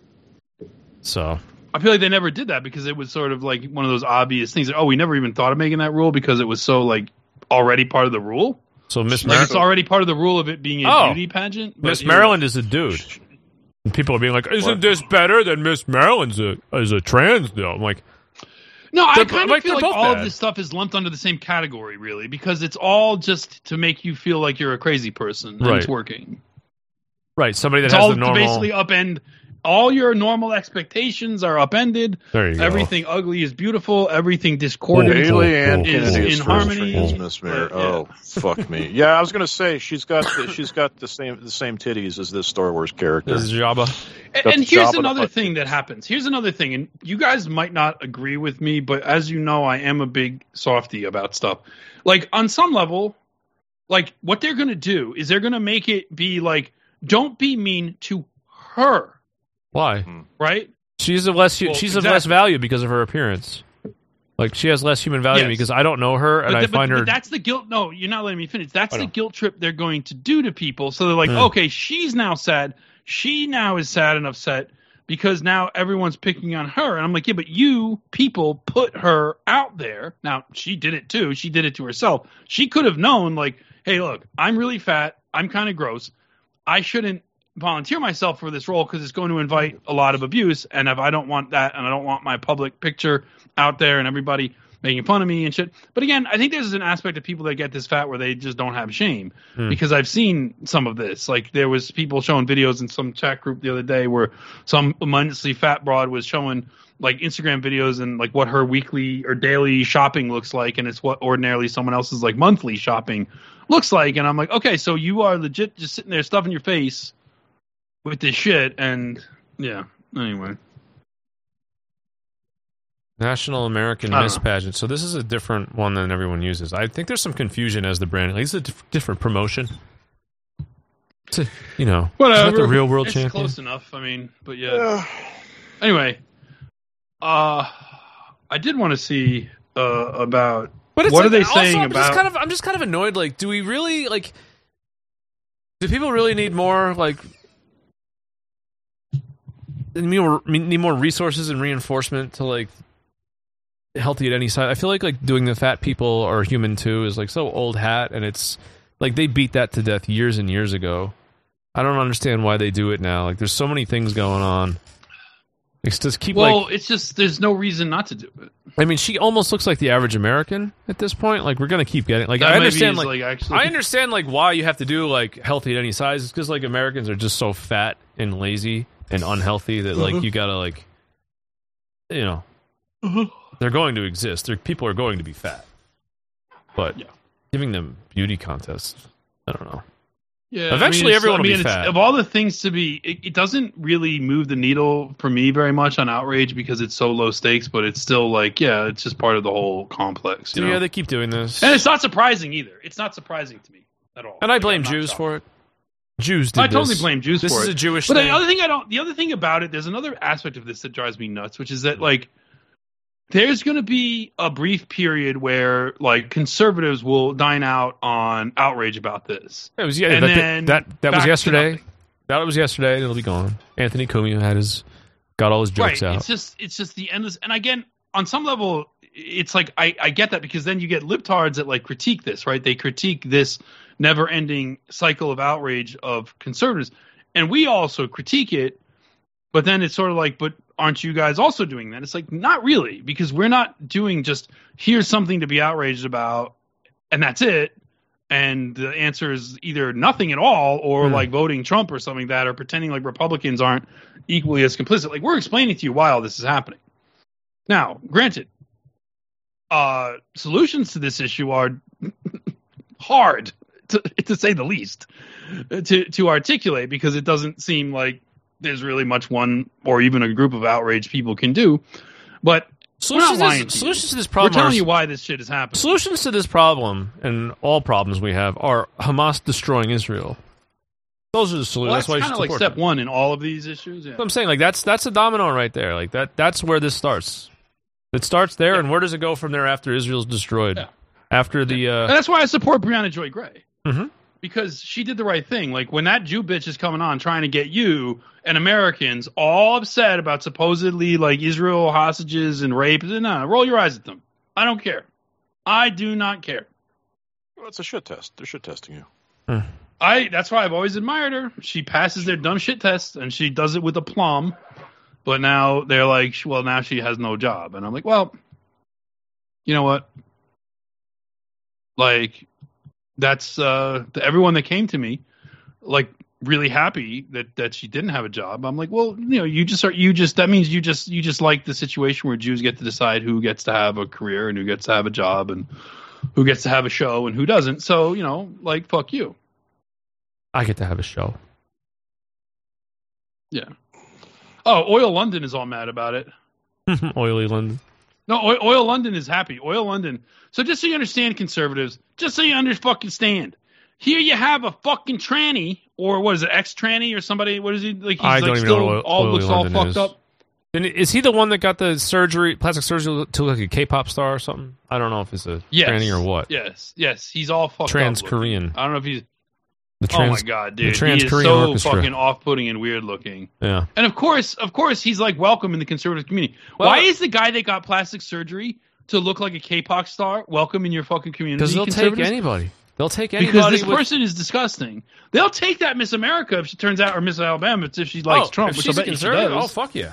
So I feel like they never did that because it was sort of like one of those obvious things. Like, oh, we never even thought of making that rule because it was so like already part of the rule. So Miss Like Mar- it's already part of the rule of it being a Oh. beauty pageant. but Miss here- Maryland is a dude. And people are being like, "Isn't this better than Miss Maryland's a as a trans though?" I'm like, No, I They're- kind of like, feel they're like both all bad. of this stuff is lumped under the same category, really, because it's all just to make you feel like you're a crazy person. And Right. It's working. right, somebody that It's has all the to normal. basically upend. All your normal expectations are upended. There you go. Everything ugly is beautiful. Everything discordant. Haley Ann is Kennedy is in first harmony. as Miss Mayor. But, yeah. Oh, fuck me. Yeah, I was gonna say she's got the, she's got the same the same titties as this Star Wars character. This is Jabba. And, Got and the here's job of the another butt thing that happens. Here's another thing, and you guys might not agree with me, but as you know, I am a big softie about stuff. Like, on some level, like, what they're going to do is they're going to make it be like, don't be mean to her, Why? right? She's of less. Well, she's of less exactly. value because of her appearance. Like she has less human value to me Yes. because I don't know her and But, I the- but- find but her. that's the guilt. No, you're not letting me finish. That's I the know. guilt trip they're going to do to people. So they're like, Mm. okay, she's now sad. She now is sad and upset because now everyone's picking on her. And I'm like, yeah, but you people put her out there. Now she did it too. She did it to herself. She could have known, like, hey, look, I'm really fat. I'm kind of gross. I shouldn't volunteer myself for this role because it's going to invite a lot of abuse. And if I don't want that, and I don't want my public picture out there and everybody making fun of me and shit. But again, I think there's an aspect of people that get this fat where they just don't have shame. Hmm. Because I've seen some of this. Like there was people showing videos in some chat group the other day where some immensely fat broad was showing like Instagram videos and like what her weekly or daily shopping looks like, and it's what ordinarily someone else's like monthly shopping looks like. And I'm like, okay, so you are legit just sitting there stuffing your face with this shit. And yeah, anyway. National American I don't Miss know. Pageant. So this is a different one than everyone uses. I think there's some confusion as the brand. Like, it's a diff- different promotion. To, you know, Whatever. Is that the real world it's champion? close enough. I mean, but yeah. Anyway, uh, I did want to see uh, about But it's what like, are they also, saying I'm about. Just kind of, I'm just kind of annoyed. Like, do we really like? Do people really need more like? Need more, need more resources and reinforcement to like healthy at any side. I feel like like doing the fat people are human too is like so old hat, and it's like they beat that to death years and years ago. I don't understand why they do it now. Like there's so many things going on. It's just keep well, like. it's just there's no reason not to do it. I mean, she almost looks like the average American at this point. Like we're gonna keep getting. Like That I maybe understand. is, Like, like, actually- I understand like why you have to do like healthy at any size. It's because like Americans are just so fat and lazy and unhealthy that like Mhm. you gotta like, you know, Mhm. they're going to exist. They're, people are going to be fat, but Yeah. giving them beauty contests, I don't know. Yeah, Eventually I mean, it's- everyone I will mean, be it's- fat. Of all the things to be, it, it doesn't really move the needle for me very much on outrage because it's so low stakes. But it's still like, yeah, it's just part of the whole complex. You So, know? yeah, they keep doing this, And it's not surprising either. It's not surprising to me at all. and I Like, blame I'm not Jews shocked. for it. Jews did I totally this. blame Jews This for is it. a Jewish But thing. the other thing I don't, the other thing about it, there's another aspect of this that drives me nuts, which is that like there's going to be a brief period where like conservatives will dine out on outrage about this. It was yeah. And that, then that that, that back was to yesterday. nothing. That was yesterday. and It'll be gone. Anthony Cumia had his got all his jokes Right. out. It's just it's just the endless. And again, on some level, it's like I, I get that because then you get libtards that like critique this, right? They critique this never-ending cycle of outrage of conservatives, and we also critique it. But then it's sort of like, but aren't you guys also doing that? It's like not really, because we're not doing just here's something to be outraged about, and that's it. And the answer is either nothing at all or Hmm. like voting Trump or something like that, or pretending like Republicans aren't equally as complicit. Like we're explaining to you why all this is happening. Now, granted, uh, solutions to this issue are hard to, to say the least to, to articulate because it doesn't seem like there's really much one or even a group of outraged people can do. But we're not Solutions, lying to to this, you. solutions to this We're problem. telling are, you why this shit is happening. Solutions to this problem and all problems we have are Hamas destroying Israel. Those are the solutions. Well, that's that's why you kind should of like support step them. one in all of these issues. Yeah. That's what I'm saying, like that's that's a domino right there. Like that that's where this starts. It starts there, Yeah. and where does it go from there after Israel's destroyed? Yeah. After the uh, And that's why I support Breonna Joy Gray. Mhm. Because she did the right thing. Like when that Jew bitch is coming on trying to get you and Americans all upset about supposedly like Israel hostages and rape, no, roll your eyes at them. I don't care. I do not care. Well, it's a shit test. They're shit testing you. Hmm. I that's why I've always admired her. She passes their dumb shit test and she does it with aplomb. But now they're like, well, now she has no job. And I'm like, well, you know what? Like, that's uh, the, everyone that came to me, like, really happy that, that she didn't have a job. I'm like, well, you know, you just are, you just, that means you just, you just like the situation where Jews get to decide who gets to have a career and who gets to have a job and who gets to have a show and who doesn't. So, you know, like, fuck you. I get to have a show. Yeah. Oh, Oil London is all mad about it. Oily London. No, Oil, Oil London is happy. Oil London. So just so you understand, conservatives, just so you under fucking stand, here you have a fucking tranny, or what is it, ex tranny or somebody? What is he like? He's I like don't even still know what Oil- all Oily looks all London fucked is. up. And is he the one that got the surgery, plastic surgery, to look like a K-pop star or something? I don't know if it's a yes. tranny or what. Yes, yes, he's all fucked trans up. Korean. I don't know if he's. The trans, oh my god, dude! The trans he is Korean so orchestra. fucking off-putting and weird looking. Yeah. And of course, of course, he's like welcome in the conservative community. Well, Why is the guy that got plastic surgery to look like a K-pop star welcome in your fucking community? Because they'll take anybody. They'll take anybody. Because this with... person is disgusting. They'll take that Miss America if she turns out, or Miss Alabama if she likes oh, Trump. If which she's I'll a bet you she conservative, does. oh fuck yeah.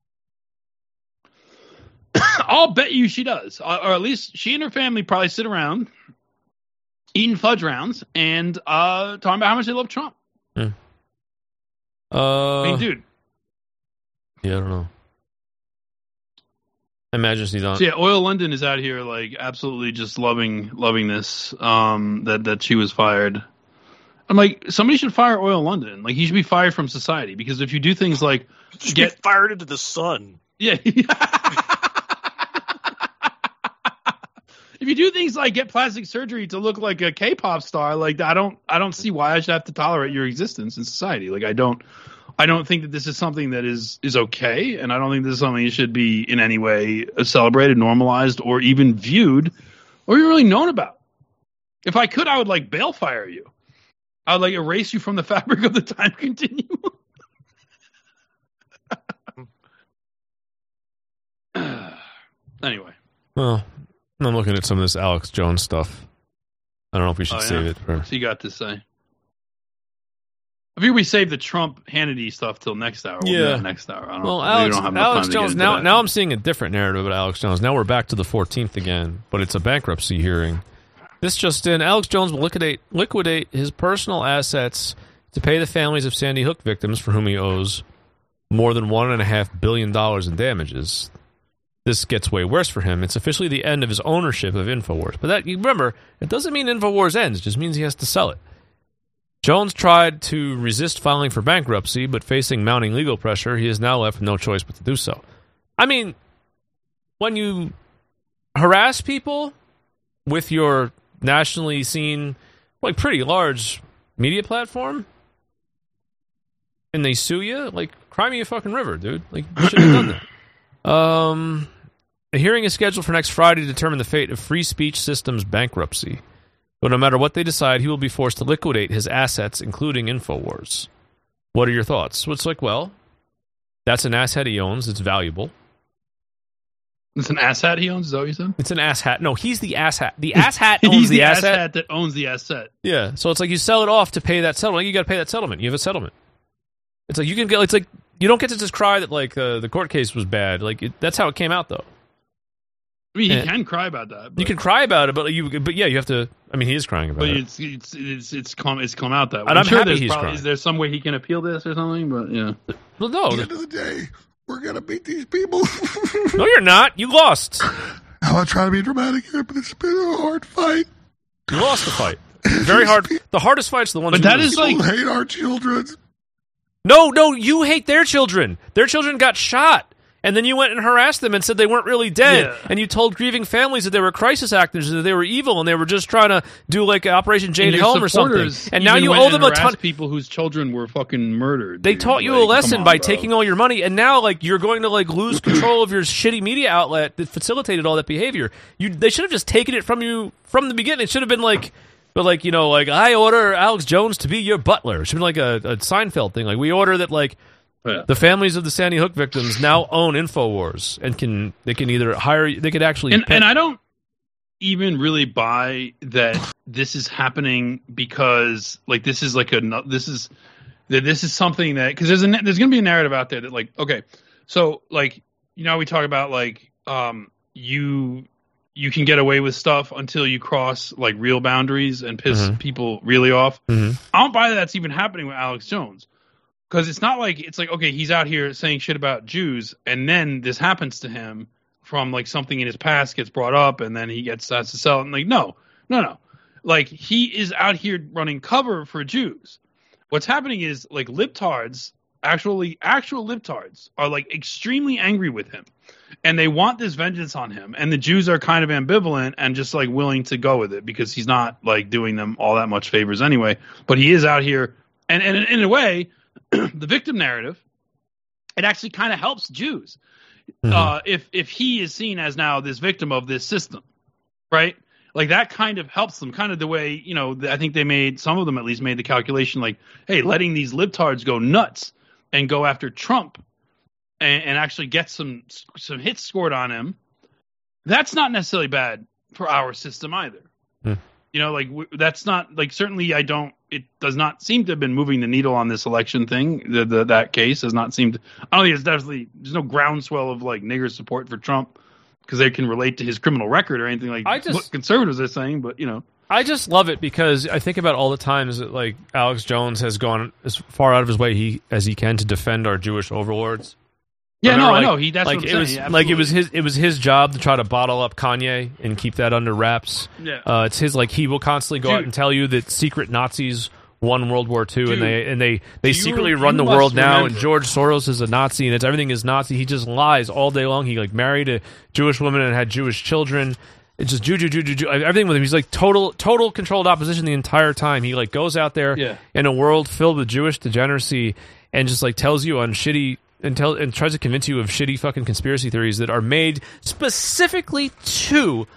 I'll bet you she does, uh, or at least she and her family probably sit around eating fudge rounds and uh, talking about how much they love Trump. Hmm. Uh, I mean, dude. Yeah, I don't know. Imagine she's on. So yeah, Oil London is out here like absolutely just loving loving this. Um, that that she was fired. I'm like, somebody should fire Oil London. Like, he should be fired from society because if you do things like Just get get fired into the sun. Yeah. If you do things like get plastic surgery to look like a K-pop star, like I don't, I don't see why I should have to tolerate your existence in society. Like I don't, I don't think that this is something that is is okay, and I don't think this is something that should be in any way celebrated, normalized, or even viewed, or even really known about. If I could, I would like bail fire you. I would like erase you from the fabric of the time continuum. Anyway. Well. I'm looking at some of this Alex Jones stuff. I don't know if we should oh, yeah. save it for. What's he got to say? I think we save the Trump Hannity stuff till next hour. We'll Yeah. do that next hour. I don't, Well, we Alex, don't have enough Alex time to get Jones. into Now, that. now I'm seeing a different narrative about Alex Jones. Now we're back to the fourteenth again, but it's a bankruptcy hearing. This just in: Alex Jones will liquidate liquidate his personal assets to pay the families of Sandy Hook victims, for whom he owes more than one and a half billion dollars in damages. This gets way worse for him. It's officially the end of his ownership of InfoWars. But that, you remember, it doesn't mean InfoWars ends. It just means he has to sell it. Jones tried to resist filing for bankruptcy, but facing mounting legal pressure, he is now left with no choice but to do so. I mean, when you harass people with your nationally seen, like, pretty large media platform, and they sue you, like, cry me a fucking river, dude. Like, you shouldn't have done that. Um... A hearing is scheduled for next Friday to determine the fate of Free Speech Systems bankruptcy. But no matter what they decide, he will be forced to liquidate his assets, including InfoWars. What are your thoughts? Well, it's like, well, that's an asshat he owns. It's valuable. It's an asshat he owns? Is that what you said? It's an asshat. No, he's the asshat. The asshat owns he's the, the asset. asshat that owns the asset. Yeah, so it's like you sell it off to pay that settlement. You got to pay that settlement. You have a settlement. It's like you can get. It's like you don't get to just cry that like uh, the court case was bad. Like it, that's how it came out, though. I mean, he And can cry about that. But, you can cry about it, but you, but yeah, you have to. I mean, he is crying about but it. it's it's it's it's come it's come out that way. And I'm sure happy there's he's probably, crying. is there some way he can appeal this or something? But yeah. Well, no. At the end of the day, we're gonna beat these people. No, you're not. You lost. I'm not trying to be dramatic here, but it's been a hard fight. You lost the fight. Very hard. The hardest fight's the ones. But you that lose. is like People hate our children. No, no, you hate their children. Their children got shot. And then you went and harassed them and said they weren't really dead. Yeah. And you told grieving families that they were crisis actors, that they were evil, and they were just trying to do like Operation and Jade your Helm or something. supporters And now even you went owe and them a harassed ton. people whose children were fucking murdered. They dude. taught you Like, a lesson come on, by bro. taking all your money, and now like you're going to like lose control of your shitty media outlet that facilitated all that behavior. You they should have just taken it from you from the beginning. It should have been like, but like you know, like I order Alex Jones to be your butler. It should have been like a, a Seinfeld thing. Like we order that like. Yeah. The families of the Sandy Hook victims now own InfoWars and can they can either hire they could actually And, pay- and I don't even really buy that this is happening because like this is like a this is that this is something that because there's a there's going to be a narrative out there that like okay so like you know we talk about like um you you can get away with stuff until you cross like real boundaries and piss Mhm. people really off. Mhm. I don't buy that that's even happening with Alex Jones. Because it's not like it's like okay, he's out here saying shit about Jews, and then this happens to him from like something in his past gets brought up, and then he gets has to sell it. And like no, no, no, like he is out here running cover for Jews. What's happening is like libtards, actually actual libtards, are like extremely angry with him, and they want this vengeance on him. And the Jews are kind of ambivalent and just like willing to go with it because he's not like doing them all that much favors anyway. But he is out here, and and in a way. The victim narrative it actually kind of helps Jews. Mm-hmm. Uh, if if he is seen as now this victim of this system, right? Like that kind of helps them, kind of the way, you know, I think they made, some of them at least made the calculation like, hey, letting these libtards go nuts and go after Trump and, and actually get some some hits scored on him, that's not necessarily bad for our system either. Mm. You know, like w- that's not like, certainly I don't, it does not seem to have been moving the needle on this election thing. The, the That case has not seemed, I don't think it's definitely, there's no groundswell of like nigger support for Trump, because they can relate to his criminal record or anything like I just, what conservatives are saying, but, you know. I just love it because I think about all the times that, like, Alex Jones has gone as far out of his way he as he can to defend our Jewish overlords. Yeah, Remember, no, like, I know. He, that's like what I'm it saying. was Yeah, like it was his it was his job to try to bottle up Kanye and keep that under wraps. Yeah. Uh, it's his, like, he will constantly go Dude. out and tell you that secret Nazis won World War Two, Dude, and they and they, they you secretly re- run you the must world now, and remember. George Soros is a Nazi, and it's everything is Nazi. He just lies all day long. He, like, married a Jewish woman and had Jewish children. It's just Jew, Jew, Jew, Jew, Jew, everything with him. He's like total, total controlled opposition the entire time. He like goes out there Yeah. in a world filled with Jewish degeneracy and just like tells you on shitty and tell and tries to convince you of shitty fucking conspiracy theories that are made specifically to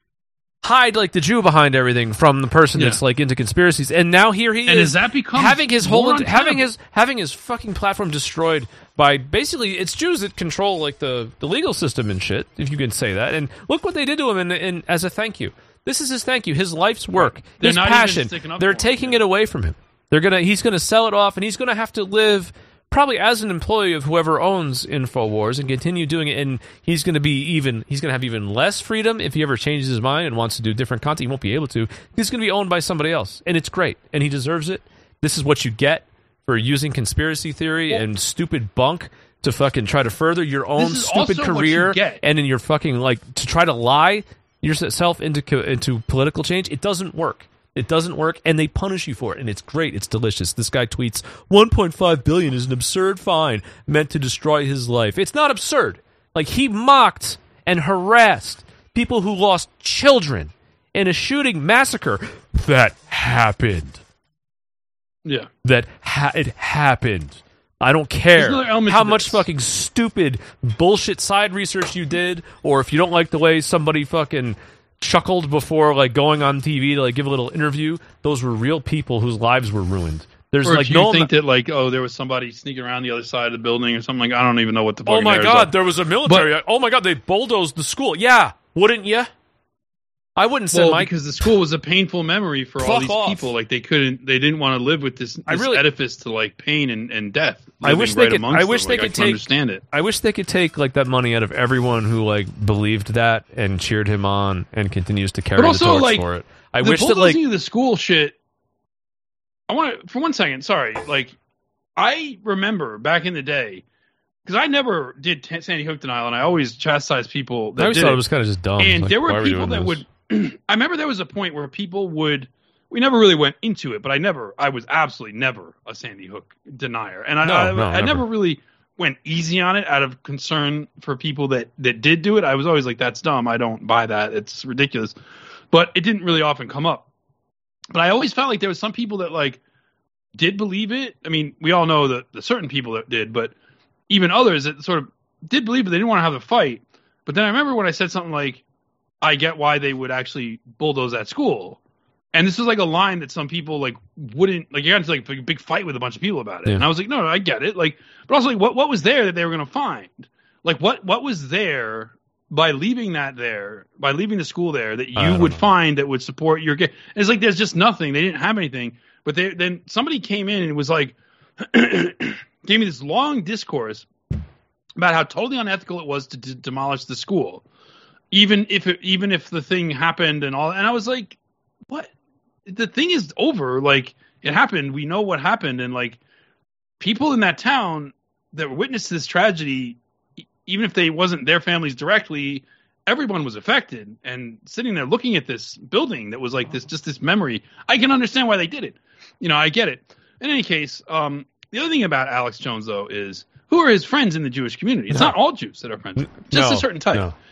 hide like the Jew behind everything from the person Yeah. that's like into conspiracies. And now here he And is as that becomes having his more whole untenable. having his having his fucking platform destroyed by basically it's Jews that control like the, the legal system and shit, if you can say that. And look what they did to him in, in as a thank you. This is his thank you, his life's work, They're his not even passion. sticking up They're for him, taking yeah. it away from him. They're gonna he's gonna sell it off, and he's gonna have to live probably as an employee of whoever owns InfoWars and continue doing it. And he's gonna be even he's gonna have even less freedom if he ever changes his mind and wants to do different content. He won't be able to. He's gonna be owned by somebody else, and it's great, and he deserves it. This is what you get for using conspiracy theory Well, and stupid bunk to fucking try to further your own This is stupid also what you career, get. and in your fucking like to try to lie yourself into co- into political change. It doesn't work. It doesn't work, and they punish you for it, and it's great. It's delicious. This guy tweets, one point five billion dollars is an absurd fine meant to destroy his life. It's not absurd. Like, he mocked and harassed people who lost children in a shooting massacre that happened. Yeah. That ha- it happened. I don't There's care another element how to much this. fucking stupid bullshit side research you did, or if you don't like the way somebody fucking chuckled before like going on T V to like give a little interview. Those were real people whose lives were ruined. There's Or like if you no think that like, oh, there was somebody sneaking around the other side of the building or something, like I don't even know what the fuck. oh my god, there was a military. oh my god, they bulldozed the school. Yeah, wouldn't you? I wouldn't send well, my because the school was a painful memory for all Fuck these off. people. Like they couldn't, they didn't want to live with this, this I really- edifice to like pain and, and death. I wish living they right could. amongst I wish them. they Like, could I can take. understand it. I wish they could take like that money out of everyone who like believed that and cheered him on and continues to carry But also, the torch like, for it. I the wish that like bulldozing of the school shit. I want to for one second. Sorry, like I remember back in the day because I never did t- Sandy Hook denial, and I always chastised people that I always did thought it. it was kind of just dumb. And Like, there why were are we people doing that this? would. I remember there was a point where people would. We never really went into it, but I never. I was absolutely never a Sandy Hook denier, and I, No, I, no, I never never. really went easy on it out of concern for people that that did do it. I was always like, "That's dumb. I don't buy that. It's ridiculous." But it didn't really often come up. But I always felt like there was some people that like did believe it. I mean, we all know that the certain people that did, but even others that sort of did believe it. They didn't want to have the fight. But then I remember when I said something like, I get why they would actually bulldoze that school. And this was like a line that some people like wouldn't like. You got into like a big fight with a bunch of people about it, Yeah. and I was like, no, no, I get it. Like, but also like, what what was there that they were going to find? Like, what what was there by leaving that there, by leaving the school there, that I you don't would know. find that would support your? Ga- it's like there's just nothing. They didn't have anything. But they, then somebody came in and was like, gave me this long discourse about how totally unethical it was to d- demolish the school, even if it, even if the thing happened and all. And I was like, what? The thing is over. Like, it happened. We know what happened. And like, people in that town that witnessed this tragedy, e- even if they wasn't their families directly, everyone was affected. And sitting there looking at this building that was like this, just this memory, I can understand why they did it. You know, I get it. In any case, um, the other thing about Alex Jones, though, is who are his friends in the Jewish community? It's No. not all Jews that are friends with him. Just No, a certain type. no.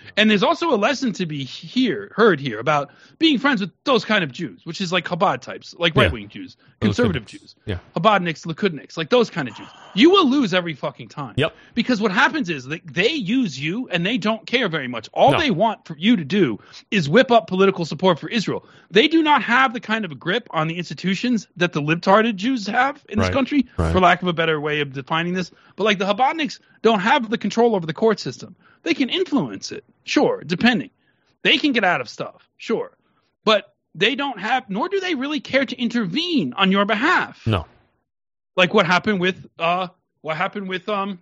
And there's also a lesson to be here, heard here about being friends with those kind of Jews, which is like Chabad types, like Yeah. right-wing Jews, conservative Lakudniks. Jews, Yeah. Chabadniks, Lakudniks, like those kind of Jews. You will lose every fucking time. Yep. Because what happens is they, they use you and they don't care very much. All No. they want for you to do is whip up political support for Israel. They do not have the kind of grip on the institutions that the libtarded Jews have in this Right. country, Right. for lack of a better way of defining this. But like the Chabadniks don't have the control over the court system. They can influence it, sure, depending. They can get out of stuff, sure. But they don't have, nor do they really care to intervene on your behalf. No. Like what happened with uh what happened with um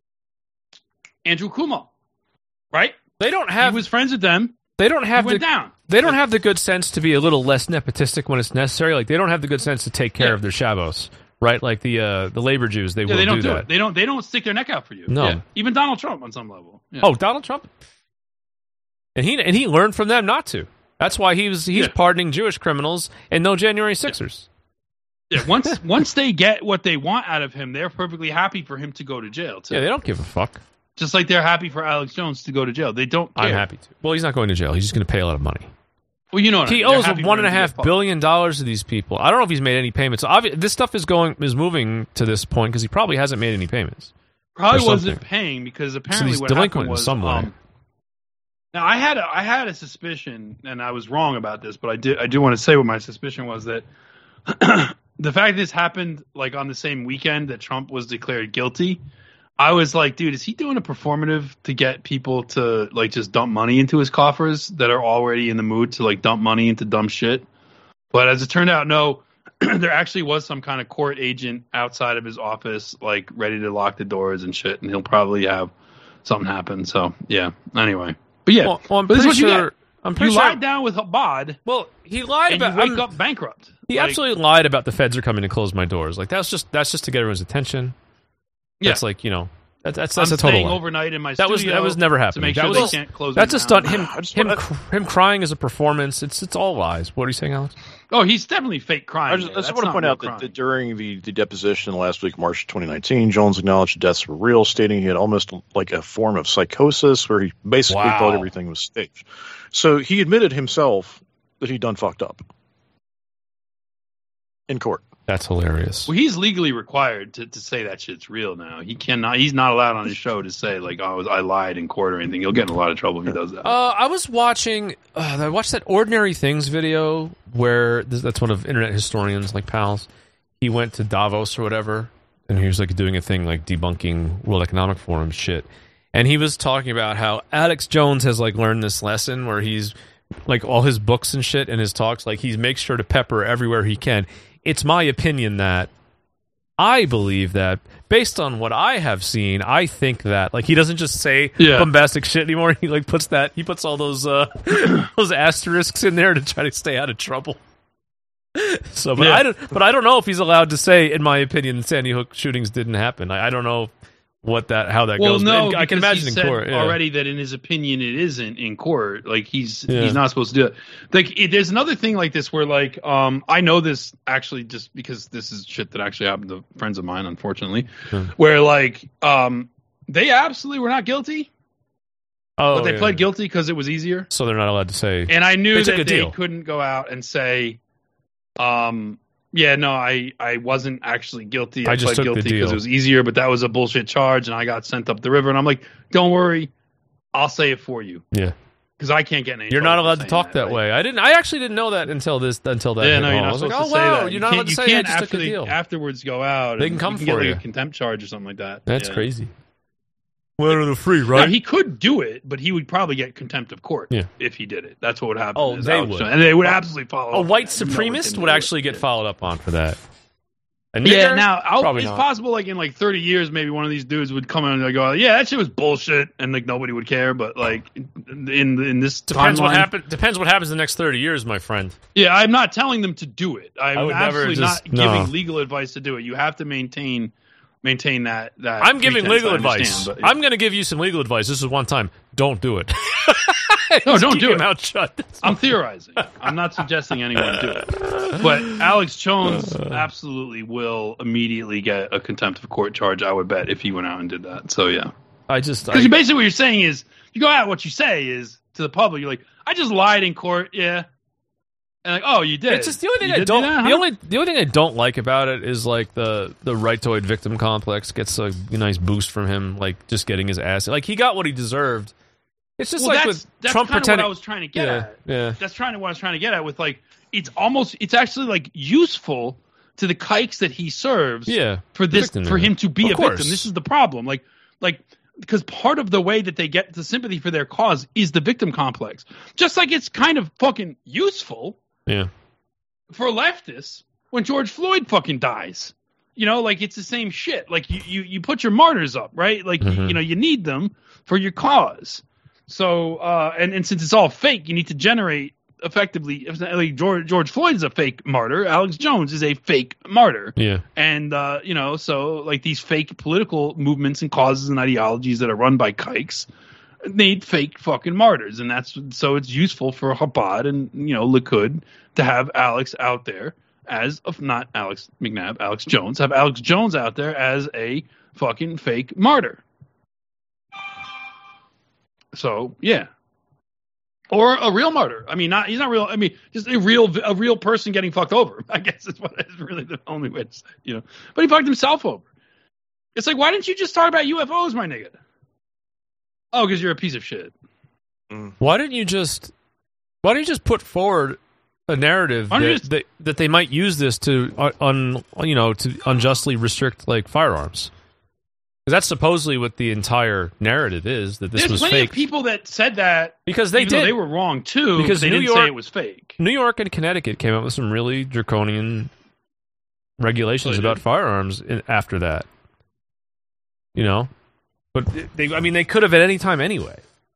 Andrew Cuomo, right? They don't have he was friends with them. They don't have He went the down. They don't have the good sense to be a little less nepotistic when it's necessary. Like they don't have the good sense to take care Yeah. of their Shabbos, right? Like the uh, the labor Jews, they Yeah, will they don't do do, that. it. They don't they don't stick their neck out for you. No. Yeah. Even Donald Trump on some level. Yeah. Oh, Donald Trump, and he and he learned from them not to. That's why he was he's Yeah. pardoning Jewish criminals and no January Sixers. Yeah, once once they get what they want out of him, they're perfectly happy for him to go to jail too. Yeah, they don't give a fuck. Just like they're happy for Alex Jones to go to jail. They don't care. I'm happy to. Well, he's not going to jail. He's just going to pay a lot of money. Well, you know what I He mean. They're owes happy for one him and a to half get fucked. billion dollars to these people. I don't know if he's made any payments. Obvi- this stuff is going is moving to this point because he probably hasn't made any payments. Probably or wasn't something. paying because So apparently he's what delinquent happened in was some way. um, now I had a, I had a suspicion, and I was wrong about this, but I did I do want to say what my suspicion was, that the fact this happened like on the same weekend that Trump was declared guilty. I was like, dude, is he doing a performative to get people to like just dump money into his coffers that are already in the mood to like dump money into dumb shit? But as it turned out, no, there actually was some kind of court agent outside of his office, like ready to lock the doors and shit, and he'll probably have something happen. So yeah. Anyway, but yeah, Well, well, I'm but this is pretty what you sure. get. I'm pretty You sure. lied down with Chabad, Well, he lied and about. you wake I'm- up bankrupt. He Like, absolutely lied about the feds are coming to close my doors. Like that's just that's just to get everyone's attention. Yeah. That's like you know that's that's, that's I'm a total staying lie. overnight in my that was studio that was never to happening. make that sure was they can't close that's me a down. stunt. Him I just him wanna- cr- him crying is a performance. It's it's all lies. What are you saying, Alex? Oh, he's definitely fake crying. I just, I just That's want to not point real out that, crime. that during the, the deposition last week, March twenty nineteen, Jones acknowledged the deaths were real, stating he had almost like a form of psychosis where he basically Wow. thought everything was staged. So he admitted himself that he'd done fucked up in court. That's hilarious. Well, he's legally required to, to say that shit's real now. He cannot. He's not allowed on his show to say like, "Oh, I was I lied in court" or anything. He'll get in a lot of trouble if he does that. Uh, I was watching. Uh, I watched that Ordinary Things video where this, that's one of internet historians like pals. He went to Davos or whatever, and he was like doing a thing like debunking World Economic Forum shit. And he was talking about how Alex Jones has like learned this lesson where he's like all his books and shit and his talks, like he makes sure to pepper everywhere he can. It's my opinion that I believe that based on what I have seen, I think that like he doesn't just say Yeah. bombastic shit anymore. He like puts that he puts all those uh those asterisks in there to try to stay out of trouble. So, but Yeah. I don't, but I don't know if he's allowed to say, in my opinion, Sandy Hook shootings didn't happen. I, I don't know what that how that well, goes. no, And I can because imagine he in said court yeah. already that in his opinion it isn't in court. Like he's Yeah. he's not supposed to do it. Like it, there's another thing like this where like um I know this actually just because this is shit that actually happened to friends of mine, unfortunately, Hmm. where like um they absolutely were not guilty, Oh, but they yeah. pled guilty because it was easier. so they're not allowed to say. And I knew They took that a they deal. couldn't go out and say, um, yeah, no, I, I wasn't actually guilty. I, I just pled took the guilty because deal. it was easier, but that was a bullshit charge, and I got sent up the river. And I'm like, don't worry, I'll say it for you Yeah, because I can't get in any. you're trouble not for allowed to saying talk that right? way. I didn't. I actually didn't know that until this. Until that. Yeah, hit no, you're home. I not was supposed like, to oh say wow, that. you're You not can't, allowed to you say can't I just actually took a deal. afterwards go out. They and can come you can for get you. like a contempt charge or something like that. That's Yeah. crazy. Well, they're free, Now, right? he could do it, but he would probably get contempt of court Yeah. if he did it. That's what would happen. Oh, is they Alex would. Jones- and they would absolutely follow. A up on white that. You know what supremacist they would do. actually get Yeah. followed up on for that. A Yeah, nigger? now I'll, Probably it's not. possible like in like thirty years, maybe one of these dudes would come in and go, "Yeah, that shit was bullshit," and like nobody would care. But like in in this Depends what timeline- happen. Depends what happens in the next thirty years, my friend. Yeah, I'm not telling them to do it. I'm I would never absolutely just- not no. giving legal advice to do it. You have to maintain maintain that. that I'm giving pretense, legal I advice. understand, but- I'm going to give you some legal advice. This is one time. Don't do it. No, Just don't keep do your it. mouth shut. I'm theorizing. I'm not suggesting anyone do it. But Alex Jones absolutely will immediately get a contempt of court charge, I would bet, if he went out and did that. So, yeah. I just because I, basically what you're saying is you go out. What you say is to the public. You're like, I just lied in court. Yeah. And like, oh, you did. It's just the only thing You I did do don't. that, The huh? only the only thing I don't like about it is like the the rightoid victim complex gets a nice boost from him, like just getting his ass. Like he got what he deserved. It's just well, like that's, with that's Trump kind of pretending. what I was trying to get yeah, at. yeah. That's trying to what I was trying to get at with like it's almost it's actually like useful to the kikes that he serves. Yeah, for this victim for in him it. to be Of a course. victim. This is the problem. Like like because part of the way that they get the sympathy for their cause is the victim complex. Just like it's kind of fucking useful. Yeah. For leftists when George Floyd fucking dies. You know, like it's the same shit. Like you, you, you put your martyrs up, right? Like, Mm-hmm. you, you know, you need them for your cause. So, uh, and, and since it's all fake, you need to generate effectively, like George, George Floyd is a fake martyr. Alex Jones is a fake martyr. Yeah. And, uh, you know, so like these fake political movements and causes and ideologies that are run by kikes need fake fucking martyrs. And that's, so it's useful for Chabad and, you know, Likud to have Alex out there as of not Alex McNabb, Alex Jones, have Alex Jones out there as a fucking fake martyr. So yeah, or a real martyr. I mean, not he's not real. I mean, just a real a real person getting fucked over. I guess is what is really the only way to say it, you know. But he fucked himself over. It's like, why didn't you just talk about U F Os, my nigga? Oh, because you're a piece of shit. Why didn't you just? Why don't you just put forward a narrative Why don't you that, just- that that they might use this to uh, un you know to unjustly restrict like firearms? Because that's supposedly what the entire narrative is, that this There's was plenty fake. of people that said that Because they even though did. they were wrong too. Because they New didn't York, say it was fake. New York and Connecticut came up with some really draconian regulations Oh, they about did? firearms in, after that. You know, but they, I mean, they could have at any time anyway.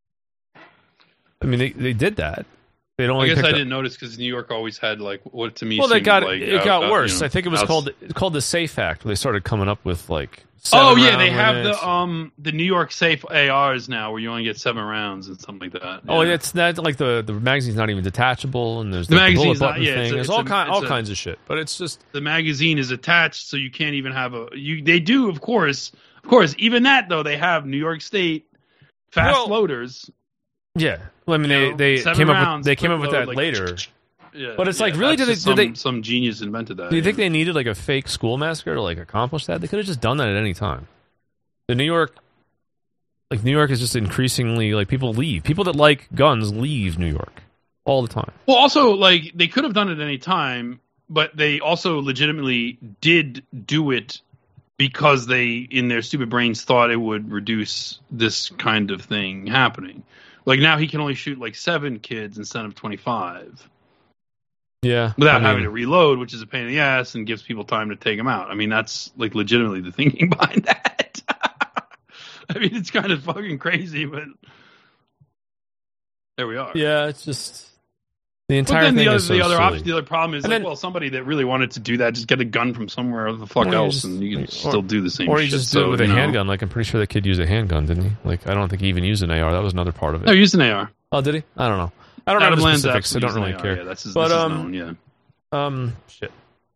I mean, they they did that. They don't. I guess I didn't notice because New York always had like what to me. Well, they seemed got like it out- got out, worse. you know, I think it was outs- called it's called the SAFE Act. Where they started coming up with like. Oh yeah, seven-round they have limits. the um the New York Safe A Rs now, where you only get seven rounds and something like that. Oh, Yeah. it's not like the the magazine's not even detachable, and there's The the, the bullet magazine's not- button yeah, it's thing. a- There's it's all a- kind it's all a- kinds of shit. But it's just the magazine is attached, so you can't even have a you. They do, of course, of course. Even that though, they have New York State fast Well, loaders. yeah. Well, I mean, You they know, they seven came up with rounds, they came quick up with load, that like, later. Yeah, But it's yeah, like, really, that's did they- just did some, they- some genius invented that? Do you think yeah. they needed like a fake school massacre to like accomplish that? They could have just done that at any time. The New York, like New York, is just increasingly like people leave. People that like guns leave New York all the time. Well, also, like, they could have done it at any time, but they also legitimately did do it because they, in their stupid brains, thought it would reduce this kind of thing happening. Like, now he can only shoot, like, seven kids instead of twenty-five Yeah, without I mean, having to reload, which is a pain in the ass and gives people time to take them out. I mean, that's, like, legitimately the thinking behind that. I mean, it's kind of fucking crazy, but there we are. Yeah, it's just the But entire then thing the other, is so the other silly. option, the other problem is And like, then- well, somebody that really wanted to do that, just get a gun from somewhere the fuck Or you else, just- and you can or- still do the same Or shit. you just so, do it with a you know. handgun. Like I'm pretty sure the kid used a handgun, didn't he? Like I don't think he even used an A R. That was another part of it. No, he used an A R. Oh, did he? I don't know. I don't Adam remember the Lanza specifics. I don't absolutely really used an A R. care. Yeah, that's his, but this is um, known, yeah. um, shit.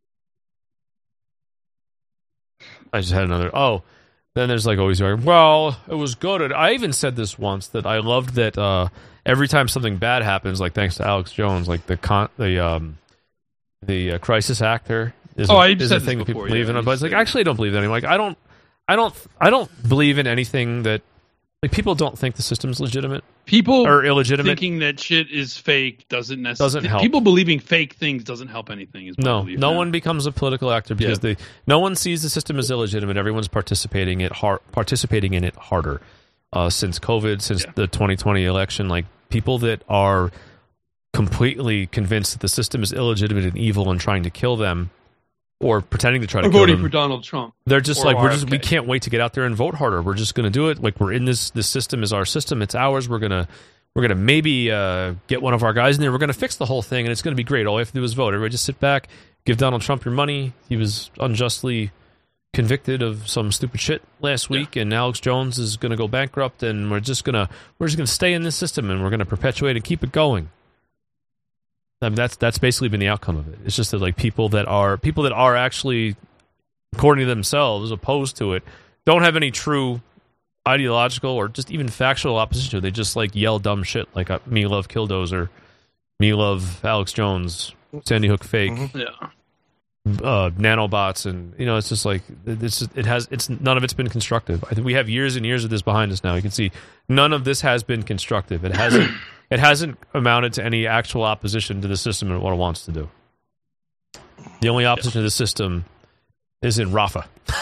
I just had another. Oh, then there's like always like, well, it was good. I even said this once that I loved that uh, every time something bad happens, like thanks to Alex Jones, like the con the um the uh, crisis actor is Oh, a, I is said a this thing that people before, believe yeah, in. But it's you like said- actually, I don't believe in anything. Like I don't, I don't, I don't believe in anything that like people don't think the system's legitimate. People or illegitimate. thinking that shit is fake doesn't necessarily Doesn't help. People believing fake things doesn't help anything. Is my No, belief no now. one becomes a political actor because Yeah. they. No one sees the system as illegitimate. Everyone's participating it hard, participating in it harder. Uh, since COVID, since Yeah. the twenty twenty election, like people that are completely convinced that the system is illegitimate and evil and trying to kill them, or pretending to try to Or kill voting them, for Donald Trump. they're just or like we're R F just K. we can't wait to get out there and vote harder. We're just going to do it. Like we're in this. This system is our system. It's ours. We're gonna we're gonna maybe uh, get one of our guys in there. We're gonna fix the whole thing, and it's gonna be great. All we have to do is vote. Everybody just sit back, give Donald Trump your money. He was unjustly convicted of some stupid shit last week, and Alex Jones is gonna go bankrupt, and we're just gonna we're just gonna stay in this system, and we're gonna perpetuate and keep it going. I mean, that's that's basically been the outcome of it. It's just that like people that are people that are actually, according to themselves, opposed to it, don't have any true ideological or just even factual opposition to. They just like yell dumb shit like uh, me love Killdozer, me love Alex Jones, Sandy Hook fake, Mm-hmm. yeah, uh, nanobots, and you know it's just like this. It has it's none of it's been constructive. I think we have years and years of this behind us now. You can see none of this has been constructive. It hasn't it hasn't amounted to any actual opposition to the system and what it wants to do. The only opposition yeah. to the system is in Rafa.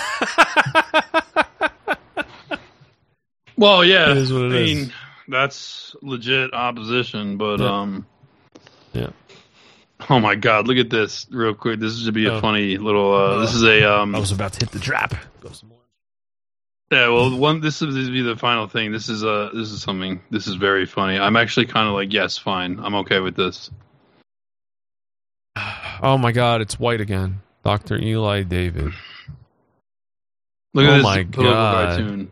Well, yeah, it is what it I is. mean, that's legit opposition, but yeah. um, yeah. Oh my God! Look at this, real quick. This should be a oh. funny little. Uh, this is a. Um, I was about to hit the drop. Go some more. Yeah, well, one. This is this be the final thing. This is uh, this is something. This is very funny. I'm actually kind of like, yes, fine. I'm okay with this. Oh my God! It's white again, Doctor Eli David. Look at oh this my political God. cartoon.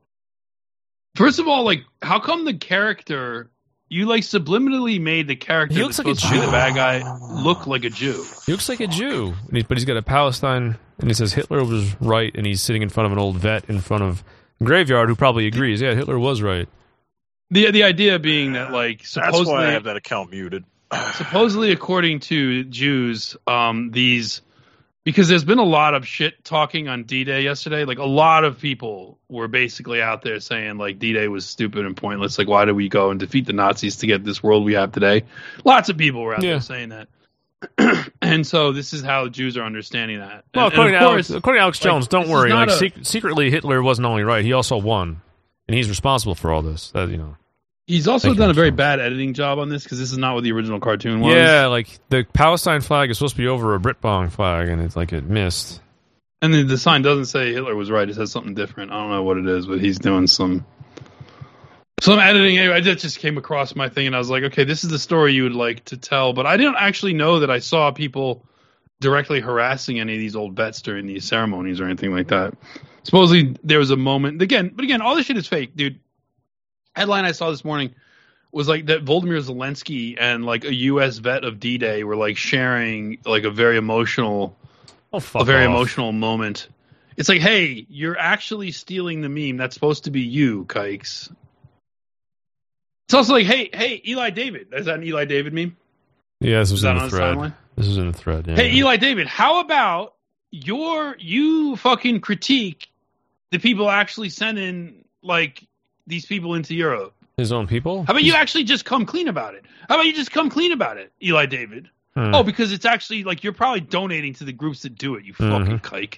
First of all, like, how come the character you like subliminally made the character he looks that's like supposed a to Jew. be the bad guy look like a Jew? He looks like a Jew, and he, but he's got a Palestine, and he says Hitler was right, and he's sitting in front of an old vet in front of a graveyard who probably agrees. Yeah, Hitler was right. The the idea being that like supposedly that's why I have that account muted. supposedly, according to Jews, um, these. Because there's been a lot of shit talking on D-Day yesterday. Like, a lot of people were basically out there saying, like, D-Day was stupid and pointless. Like, why did we go and defeat the Nazis to get this world we have today? Lots of people were out yeah. there saying that. And so this is how Jews are understanding that. Well, and, according, and to course, Alex, according to Alex Jones, like, don't worry. Like, a, sec- secretly, Hitler wasn't only right, he also won. And he's responsible for all this. That, you know. He's also Thank done you, a very Jones. bad editing job on this, because this is not what the original cartoon was. Yeah, like, the Palestine flag is supposed to be over a Brit-Bong flag, and it's like it missed. And then the sign doesn't say Hitler was right. It says something different. I don't know what it is, but he's doing some some editing. Anyway, I just just came across my thing, and I was like, okay, this is the story you would like to tell. But I didn't actually know that I saw people directly harassing any of these old vets during these ceremonies or anything like that. Supposedly there was a moment. Again, but again, all this shit is fake, dude. Headline I saw this morning was like that Volodymyr Zelensky and like a U S vet of D-Day were like sharing like a very emotional, oh, fuck a very off. emotional moment. It's like, hey, you're actually stealing the meme. That's supposed to be you, kikes. It's also like, hey, hey, Eli David. Is that an Eli David meme? Yeah, this was Is in that the on his thread. timeline? This is in the thread. Yeah, Hey, yeah. Eli David, how about your you fucking critique the people actually sending like these people into Europe? His own people? How about you actually just come clean about it? How about you just come clean about it, Eli David? Hmm. Oh, because it's actually like you're probably donating to the groups that do it, you Mhm. fucking kike.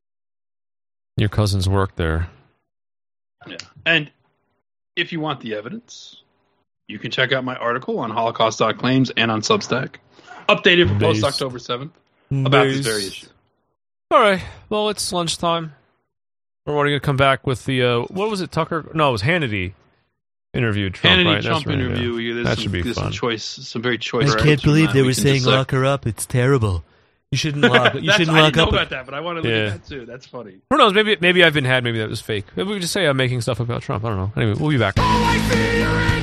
Your cousin's work there. Yeah. And if you want the evidence, you can check out my article on Holocaust dot claims and on Substack. Updated for post October seventh about this very issue. All right. Well, it's lunchtime. We're going to come back with the, uh, what was it, Tucker? No, it was Hannity interviewed Trump, Hannity right? Trump That's right, interview. yeah. There's That some, should be there's fun. some choice, some very choice. I can't believe they we were can saying just, uh, lock her up. It's terrible. You shouldn't lock. You That's- shouldn't I lock didn't up. know a- about that, but I want to look Yeah. at that too. That's funny. Who knows? Maybe maybe I've been had. Maybe that was fake. Maybe we just say I'm making stuff about Trump. I don't know. Anyway, we'll be back.